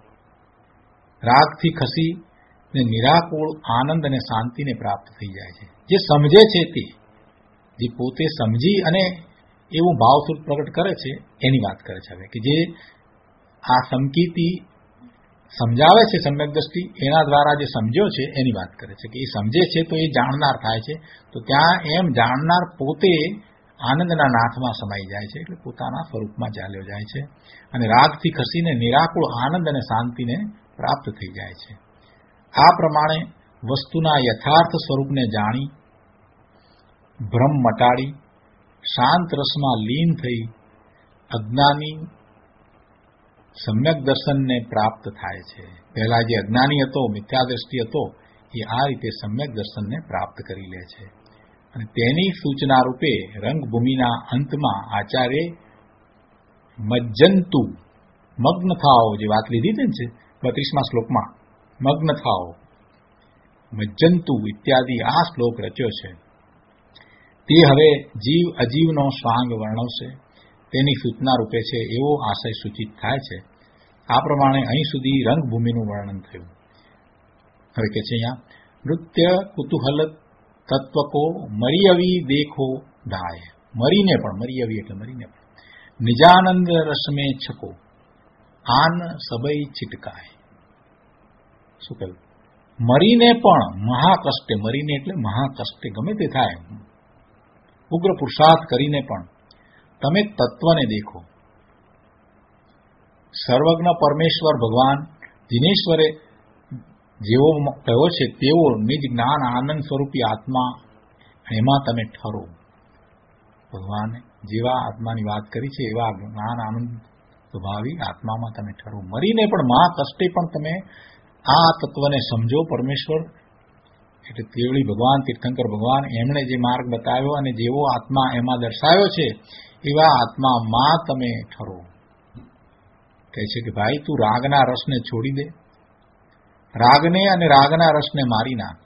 રાગથી ખસી ને નિરાકુળ આનંદ અને શાંતિને પ્રાપ્ત થઈ જાય છે. જે સમજે છે તે, જે પોતે સમજી અને એવું ભાવસ્વરૂપ પ્રગટ કરે છે એની વાત કરે છે હવે, કે જે આ સમકીતિ સમજાવે છે સમ્યક દ્રષ્ટિ, એના દ્વારા જે સમજ્યો છે એની વાત કરે છે. કે એ સમજે છે તો એ જાણનાર થાય છે. તો ત્યાં એમ જાણનાર પોતે આનંદના નાથમાં સમાઈ જાય છે, એટલે પોતાના સ્વરૂપમાં ચાલ્યો જાય છે અને રાગથી ખસીને નિરાકુળ આનંદ અને શાંતિને પ્રાપ્ત થઈ જાય છે. આ પ્રમાણે વસ્તુના યથાર્થ સ્વરૂપને જાણી ભ્રમ મટાડી શાંત રસમાં લીન થઈ અજ્ઞાની સમ્યક દર્શનને પ્રાપ્ત થાય છે. પહેલા જે અજ્ઞાની હતો, મિથ્યા દ્રષ્ટિ હતો, એ આ રીતે સમ્યક દર્શનને પ્રાપ્ત કરી લે છે. અને તેની સૂચના રૂપે રંગભૂમિના અંતમાં આચાર્ય મજ્જંતુ મગ્ન થાઓ, જે વાત લીધી હતી ને બત્રીસમા શ્લોકમાં, મગ્ન થાઓ, મજ્જંતુ ઇત્યાદિ આ શ્લોક રચ્યો છે. તે હવે જીવ અજીવનો સ્વાંગ વર્ણવશે, તેની સૂચના રૂપે છે એવો આશય સૂચિત થાય છે. આ પ્રમાણે અહીં સુધી રંગભૂમિનું વર્ણન થયું. હવે કે છે અહીંયા નૃત્ય કુતૂહલ તત્વ કો મરિયવી દેખો ધાય. મરીને પણ, મરિયવી એટલે મરીને પણ નિજાનંદ રસમે છકો આન સબઈ છિટકાય. શું કહ્યું? મરીને પણ મહાકષ્ટે, મરીને એટલે મહાકષ્ટે, ગમે તે થાય, ઉગ્ર પુરુષાર્થ કરીને પણ તમે તત્વને દેખો. સર્વજ્ઞ પરમેશ્વર ભગવાન જીનેશ્વરે જેવો કહ્યો છે તેવો નિજ જ્ઞાન આનંદ સ્વરૂપી આત્મા, એમાં તમે ઠરો. ભગવાને જેવા આત્માની વાત કરી છે એવા જ્ઞાન આનંદ સ્વભાવી આત્મામાં તમે ઠરો. મરીને પણ મહાકષ્ટે પણ તમે આ તત્વને સમજો. પરમેશ્વર એટલે તેવડી ભગવાન, તીર્થંકર ભગવાન, એમણે જે માર્ગ બતાવ્યો અને જેવો આત્મા એમાં દર્શાવ્યો છે એવા આત્મામાં તમે ઠરો. કહે છે કે ભાઈ તું રાગના રસને છોડી દે, રાગને અને રાગના રસને મારી નાખ.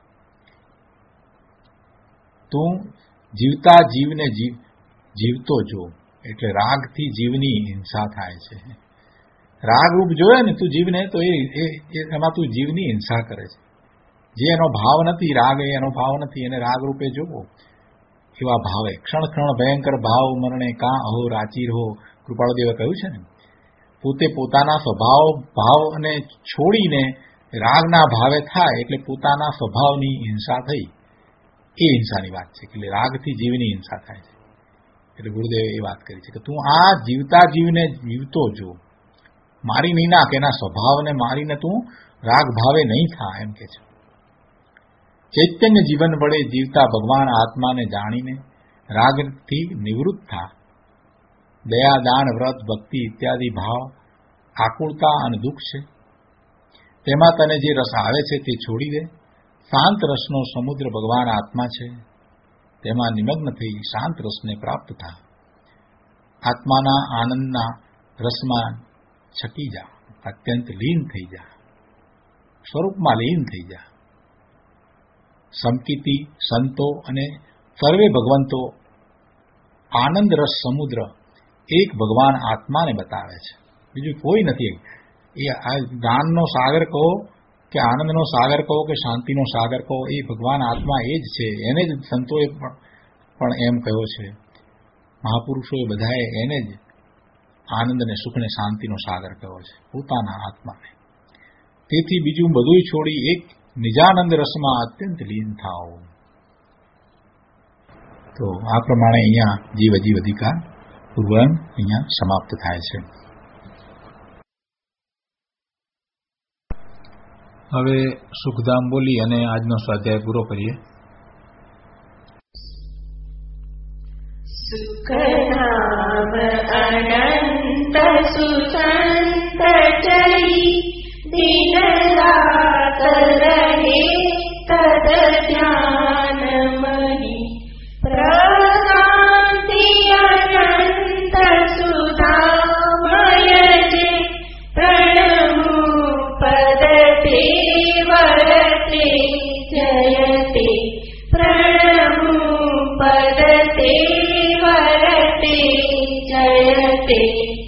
તું જીવતા જીવને જીવ જીવતો જો, એટલે રાગથી જીવની હિંસા થાય છે. રાગરૂપ જોયે ને તું જીવને તો એ એમાં તું જીવની હિંસા કરે છે. જે એનો ભાવ નથી, રાગ એ એનો ભાવ નથી, એને રાગરૂપે જોવો. એવા ભાવે ક્ષણ ક્ષણ ભયંકર ભાવ મરણે કાં અહો રાચીર હો, કૃપાળુદેવે કહ્યું છે ને. પોતે પોતાના સ્વભાવ ભાવ અને છોડીને રાગના ભાવે થાય એટલે પોતાના સ્વભાવની હિંસા થઈ, એ હિંસાની વાત છે. એટલે રાગથી જીવની હિંસા થાય છે. એટલે ગુરુદેવે એ વાત કરી છે કે તું આ જીવતા જીવને જીવતો જો, મારી નહીં નાખ. એના સ્વભાવને મારીને તું રાગ ભાવે નહીં થા, એમ કે છે. ચૈતન્ય જીવન વડે જીવતા ભગવાન આત્માને જાણીને રાગથી નિવૃત્ત થા. દયા, દાન, વ્રત, ભક્તિ ઇત્યાદિ ભાવ આકુળતા અને દુઃખ છે, તેમાં તને જે રસ આવે છે તે છોડી દે. શાંત રસનો સમુદ્ર ભગવાન આત્મા છે, તેમાં નિમગ્ન થઈ શાંત રસને પ્રાપ્ત થા. આત્માના આનંદના રસમાં છકી જા, અત્યંત લીન થઈ જા, સ્વરૂપમાં લીન થઈ જા. સમકીતિ સંતો અને સર્વે ભગવંતો આનંદ રસ સમુદ્ર એક ભગવાન આત્માને બતાવે છે, બીજું કોઈ નથી. એ આ જ્ઞાનનો સાગર કહો કે આનંદનો સાગર કહો કે શાંતિનો સાગર કહો, એ ભગવાન આત્મા એ જ છે. એને જ સંતોએ પણ એમ કહ્યો છે, મહાપુરુષોએ બધાએ એને જ આનંદ અને સુખ ને શાંતિનો સાગર કહ્યો છે, પોતાના આત્માને. તેથી બીજું બધું છોડી એક નિજાનંદ રસમાં અત્યંત લીન થાઓ. તો આ પ્રમાણે અહીંયા જીવ અજીવ અધિકાર પૂર્વન અહીંયા સમાપ્ત થાય છે. હવે સુખધામ બોલી અને આજનો સ્વાધ્યાય પૂરો કરીએ. સુખધામ અનંત સુસંત ચરી દિન રાત રહે તદ ધ્યાન મહી પ્રશાંતિ અનંત સુધામય જે પ્રણમુ પદતે વરતે જયતે પ્રણમુ પદતે વરતે જયતે